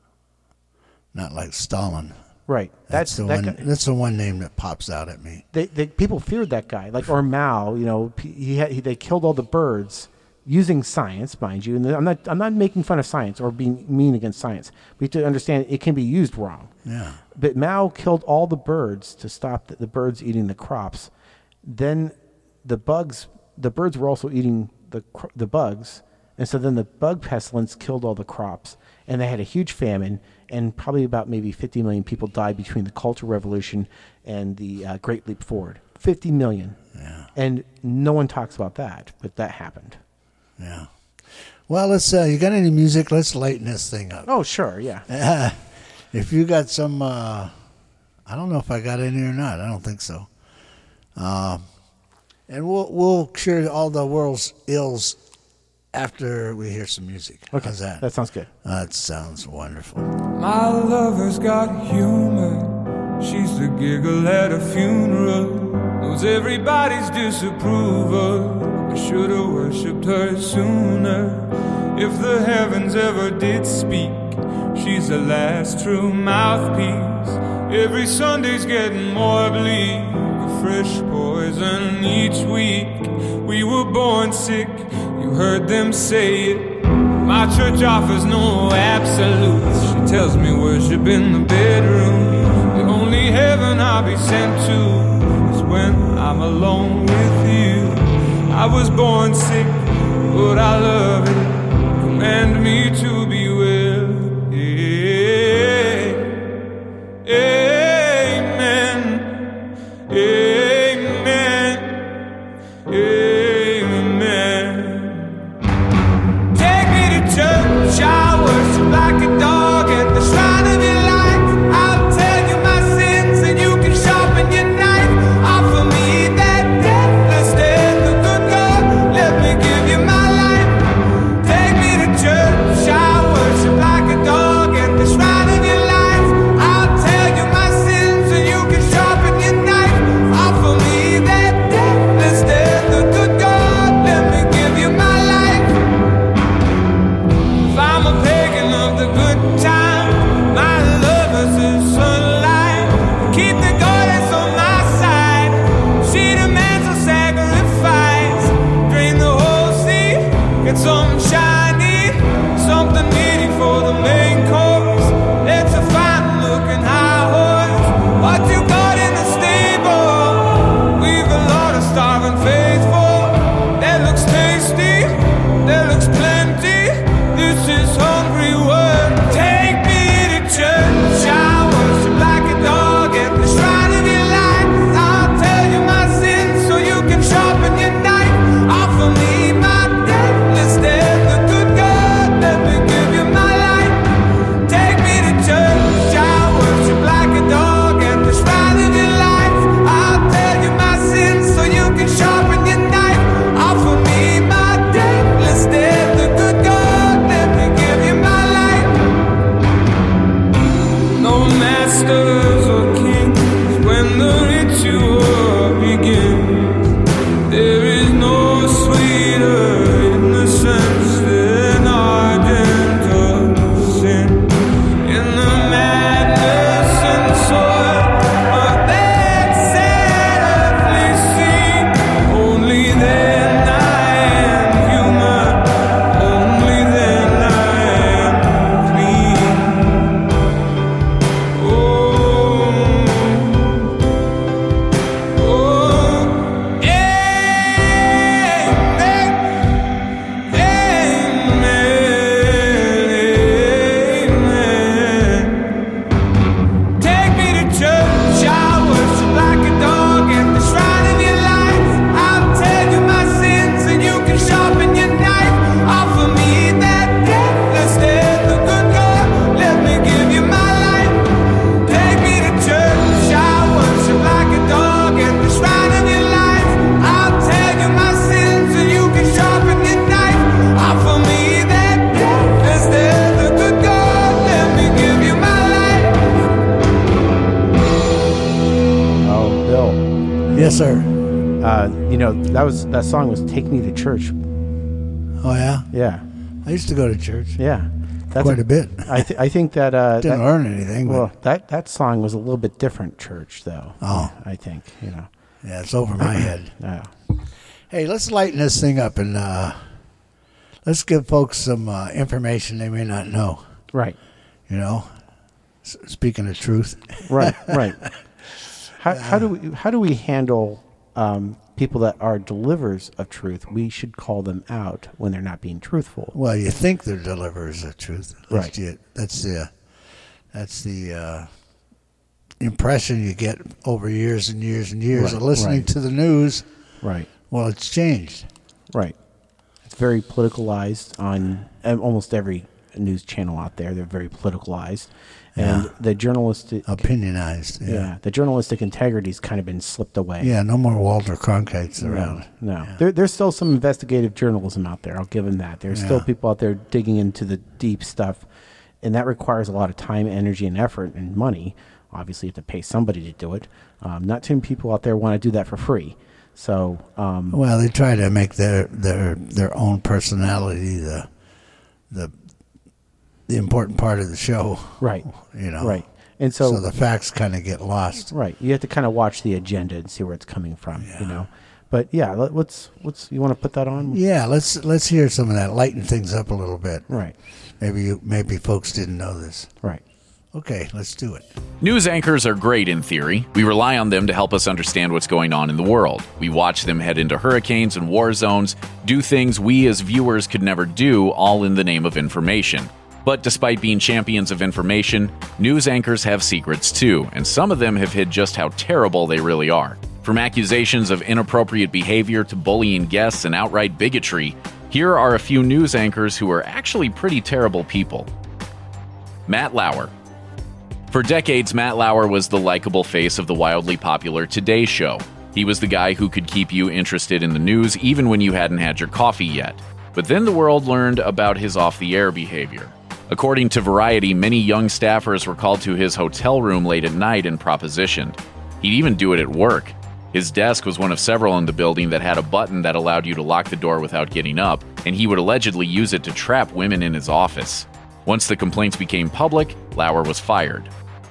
Not like Stalin. Right. That's, That's, the that one. guy- That's the one name that pops out at me. they, they people feared that guy, like or Mao. You know, p- he had he, they killed all the birds using science, mind you, and I'm not I'm not making fun of science or being mean against science. We have to understand it can be used wrong. Yeah. But Mao killed all the birds to stop the, the birds eating the crops. Then the bugs, the birds were also eating the cr- the bugs, and so then the bug pestilence killed all the crops, and they had a huge famine, and probably about maybe fifty million people died between the Cultural Revolution and the uh, Great Leap Forward. fifty million. Yeah. And no one talks about that, but that happened. Yeah. Well, let's. Uh, you got any music? Let's lighten this thing up. Oh, sure, yeah. Uh, if you got some, uh, I don't know if I got any or not. I don't think so. Uh, and we'll we'll cure all the world's ills after we hear some music. Okay, How's that? that sounds good. That sounds wonderful. My lover's got humor. She's the giggle at a funeral. Knows everybody's disapproval. I should have worshipped her sooner. If the heavens ever did speak, she's the last true mouthpiece. Every Sunday's getting more bleak, a fresh poison each week. We were born sick, you heard them say it. My church offers no absolutes. She tells me worship in the bedroom. The only heaven I'll be sent to is when I'm alone with you. I was born sick, but I love it. Command me to be well. Yeah. Amen. Amen. Amen. Take me to church, I worship like a dog at the shrine of your light. I'll tell you my sins and you can sharpen your knife. Offer me that deathless death, the good God, let me give you my life. Take me to church, I worship like a dog at the shrine of your life. I'll tell you my sins and you can sharpen your knife. Offer me that deathless death, the good God, let me give you my life. If I'm a pagan of the good time, my lover's the sunlight. Keep the goddess on my side. She demands a sacrifice. Drain the whole sea, get something shiny, something meaty for the main course. It's a fine looking high horse. What you got in the stable? We've a lot of starving faithful. That looks tasty, that looks plenty. This is hungry work. Take me to church. I worship like a dog at the shrine of your light. I'll tell you my sins so you can sharpen your knife. Offer me my deathless death, the good God, let me give you my life. Take me to church. I worship like a dog at the shrine of your light. I'll tell you my sins so you can sharpen your knife. Offer me my deathless death, the good God, let me give you my life. No masters or kings when the ritual begins. There is no sweeter innocence than our gentle sin. In the madness and soil of that sad earthly scene, only then I am human, only then I am clean. Oh, oh, amen, amen, amen. Take me to church, I worship like a dog at the shrine of your life. I'll tell you my sins and you can sharpen your knife. Offer me that deathless death, the good God, let me give you my life. Take me to church, I worship like a dog at the shrine of your life. I'll tell you my sins and you can sharpen your knife. Offer me that deathless death, the good God, let me give you my life. Oh, Bill. Yes, sir. Uh, you know, that was that song was "Take Me to Church." Oh yeah. Yeah, I used to go to church yeah. That's quite a bit. I th- I think that uh, Didn't that, learn anything, but well, that that song was a little bit different, church though. Oh. I think you know. yeah, it's over my head. Yeah. Hey, let's lighten this thing up and uh, let's give folks some uh, information they may not know. Right. You know, S- speaking of truth. Right. Right. How, how do we how do we handle um, people that are delivers of truth? We should call them out when they're not being truthful. Well, you think they're deliverers of truth. At Right. least you- that's the that's the uh, impression you get over years and years and years Right, of listening right. to the news. Right. Well, it's changed. Right. It's very politicalized on um, almost every news channel out there. They're very politicalized, and Yeah. the journalistic Opinionized. yeah. Yeah. the journalistic integrity's kind of been slipped away. Yeah, no more Walter Cronkites around. No, no. There, there's still some investigative journalism out there. I'll give them that. There's still Yeah. people out there digging into the deep stuff, and that requires a lot of time, energy, and effort and money. Obviously, you have to pay somebody to do it. Um, not too many people out there want to do that for free. So, um, Well, they try to make their their their own personality the the the important part of the show. right, You know. right. And so, So the facts kind of get lost. right, you have to kind of watch the agenda and see where it's coming from. You know, but yeah, let, what's what's you want to put that on? Yeah, let's let's hear some of that. Lighten things up a little bit. Right, Maybe you maybe folks didn't know this. right. Okay, let's do it. News anchors are great in theory. We rely on them to help us understand what's going on in the world. We watch them head into hurricanes and war zones, do things we as viewers could never do, all in the name of information. But despite being champions of information, news anchors have secrets too, and some of them have hid just how terrible they really are. From accusations of inappropriate behavior to bullying guests and outright bigotry, here are a few news anchors who are actually pretty terrible people. Matt Lauer. For decades, Matt Lauer was the likable face of the wildly popular Today Show. He was the guy who could keep you interested in the news even when you hadn't had your coffee yet. But then the world learned about his off-the-air behavior. According to Variety, many young staffers were called to his hotel room late at night and propositioned. He'd even do it at work. His desk was one of several in the building that had a button that allowed you to lock the door without getting up, and he would allegedly use it to trap women in his office. Once the complaints became public, Lauer was fired.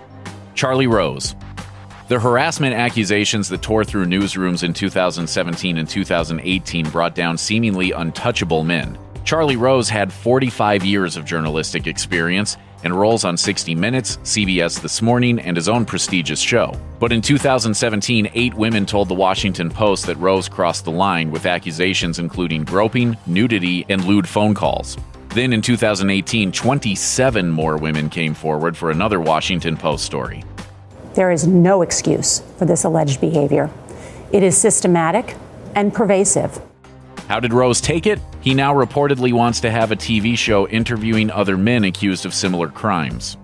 Charlie Rose. The harassment accusations that tore through newsrooms in two thousand seventeen and two thousand eighteen brought down seemingly untouchable men. Charlie Rose had forty-five years of journalistic experience and roles on sixty minutes, C B S This Morning, and his own prestigious show. But in two thousand seventeen, eight women told the Washington Post that Rose crossed the line with accusations including groping, nudity, and lewd phone calls. Then in two thousand eighteen, twenty-seven more women came forward for another Washington Post story. There is no excuse for this alleged behavior. It is systematic and pervasive. How did Rose take it? He now reportedly wants to have a T V show interviewing other men accused of similar crimes.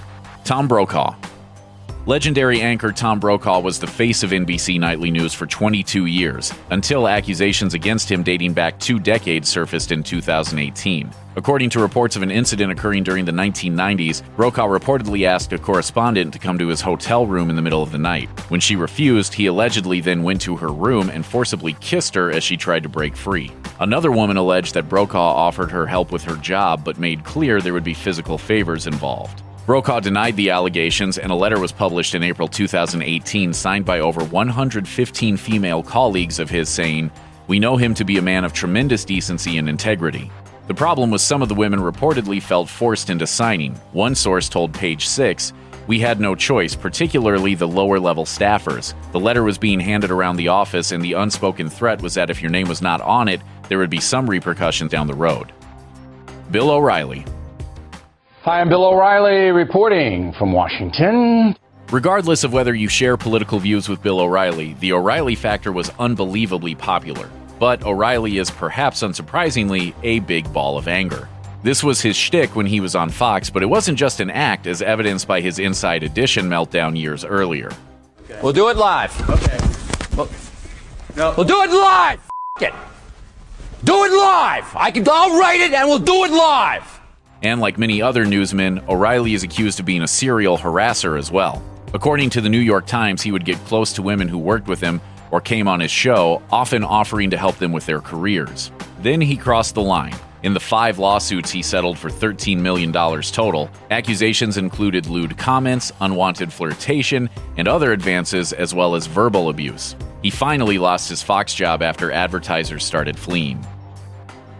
Tom Brokaw. Legendary anchor Tom Brokaw was the face of N B C Nightly News for twenty-two years, until accusations against him dating back two decades surfaced in two thousand eighteen. According to reports of an incident occurring during the nineteen nineties, Brokaw reportedly asked a correspondent to come to his hotel room in the middle of the night. When she refused, he allegedly then went to her room and forcibly kissed her as she tried to break free. Another woman alleged that Brokaw offered her help with her job, but made clear there would be physical favors involved. Brokaw denied the allegations, and a letter was published in April two thousand eighteen signed by over one hundred fifteen female colleagues of his saying, "We know him to be a man of tremendous decency and integrity." The problem was some of the women reportedly felt forced into signing. One source told Page Six, "We had no choice, particularly the lower-level staffers. The letter was being handed around the office, and the unspoken threat was that if your name was not on it, there would be some repercussions down the road." Bill O'Reilly. Hi, I'm Bill O'Reilly reporting from Washington. Regardless of whether you share political views with Bill O'Reilly, the O'Reilly factor was unbelievably popular. But O'Reilly is, perhaps unsurprisingly, a big ball of anger. This was his shtick when he was on Fox, but it wasn't just an act, as evidenced by his Inside Edition meltdown years earlier. We'll do it live. Okay. We'll, no. we'll do it live. F- it. Do it live. I can. I'll write it, and we'll do it live. And like many other newsmen, O'Reilly is accused of being a serial harasser as well. According to the New York Times, he would get close to women who worked with him or came on his show, often offering to help them with their careers. Then he crossed the line. In the five lawsuits he settled for thirteen million dollars total, accusations included lewd comments, unwanted flirtation, and other advances, as well as verbal abuse. He finally lost his Fox job after advertisers started fleeing.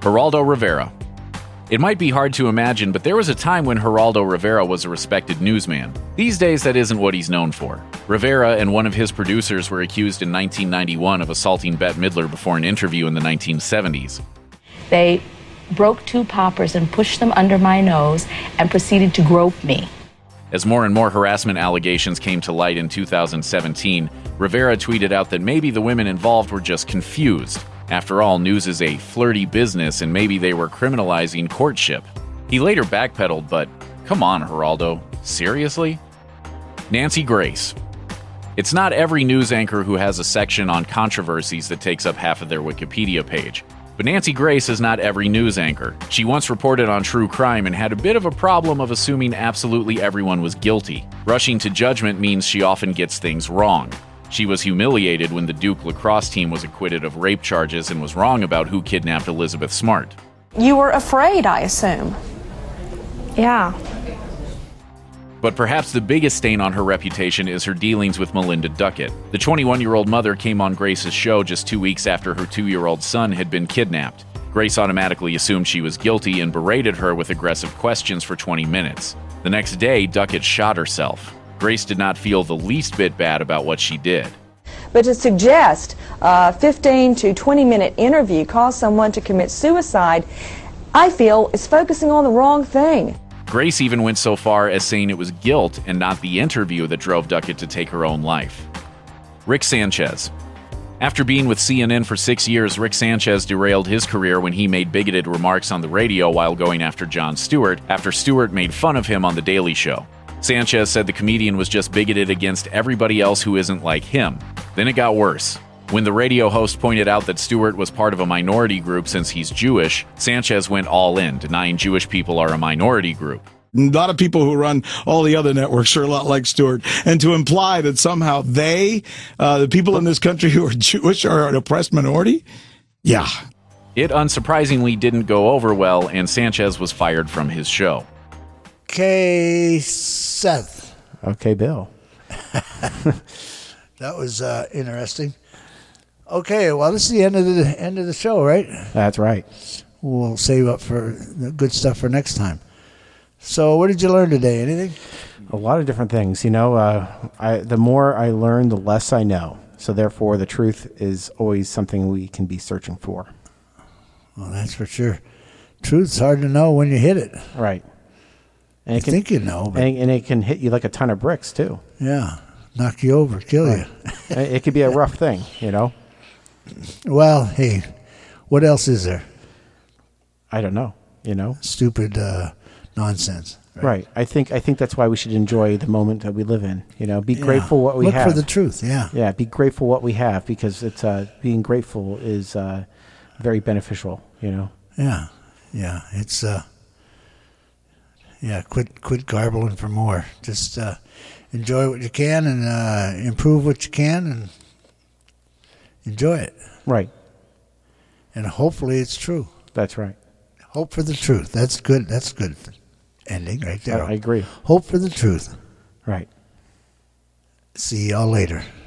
Geraldo Rivera. It might be hard to imagine, but there was a time when Geraldo Rivera was a respected newsman. These days, that isn't what he's known for. Rivera and one of his producers were accused in nineteen ninety-one of assaulting Bette Midler before an interview in the nineteen seventies. They broke two poppers and pushed them under my nose and proceeded to grope me. As more and more harassment allegations came to light in two thousand seventeen, Rivera tweeted out that maybe the women involved were just confused. After all, news is a flirty business, and maybe they were criminalizing courtship. He later backpedaled, but come on, Geraldo, seriously? Nancy Grace. It's not every news anchor who has a section on controversies that takes up half of their Wikipedia page. But Nancy Grace is not every news anchor. She once reported on true crime and had a bit of a problem of assuming absolutely everyone was guilty. Rushing to judgment means she often gets things wrong. She was humiliated when the Duke lacrosse team was acquitted of rape charges and was wrong about who kidnapped Elizabeth Smart. You were afraid, I assume. Yeah. But perhaps the biggest stain on her reputation is her dealings with Melinda Duckett. The twenty-one-year-old mother came on Grace's show just two weeks after her two-year-old son had been kidnapped. Grace automatically assumed she was guilty and berated her with aggressive questions for twenty minutes. The next day, Duckett shot herself. Grace did not feel the least bit bad about what she did. But to suggest a fifteen to twenty minute interview caused someone to commit suicide, I feel is focusing on the wrong thing. Grace even went so far as saying it was guilt and not the interview that drove Duckett to take her own life. Rick Sanchez. After being with C N N for six years, Rick Sanchez derailed his career when he made bigoted remarks on the radio while going after Jon Stewart, after Stewart made fun of him on The Daily Show. Sanchez said the comedian was just bigoted against everybody else who isn't like him. Then it got worse. When the radio host pointed out that Stewart was part of a minority group since he's Jewish, Sanchez went all in, denying Jewish people are a minority group. A lot of people who run all the other networks are a lot like Stewart. And to imply that somehow they, uh, the people in this country who are Jewish, are an oppressed minority? Yeah. It unsurprisingly didn't go over well, and Sanchez was fired from his show. Okay, Seth. Okay, Bill. That was uh, interesting. Okay, well, this is the end of the end of the show, right? That's right. We'll save up for the good stuff for next time. So, what did you learn today? Anything? A lot of different things. You know, uh, I, the more I learn, the less I know. So, therefore, the truth is always something we can be searching for. Well, that's for sure. Truth's hard to know when you hit it. Right. And you it can, think you know, but and, and it can hit you like a ton of bricks too. Yeah, knock you over, kill right. you. It could be a rough thing, you know. Well, hey, what else is there? I don't know. You know, stupid uh, nonsense. Right? right. I think I think that's why we should enjoy the moment that we live in. You know, be yeah. grateful what we Look have. Look for the truth. Yeah. Yeah. Be grateful what we have, because it's uh, being grateful is uh, very beneficial. You know. Yeah. Yeah. It's. Uh, Yeah, quit quit garbling for more. Just uh, enjoy what you can and uh, improve what you can and enjoy it. Right. And hopefully it's true. That's right. Hope for the truth. That's good. That's good ending right there. I, I agree. Hope for the truth. Right. See y'all later.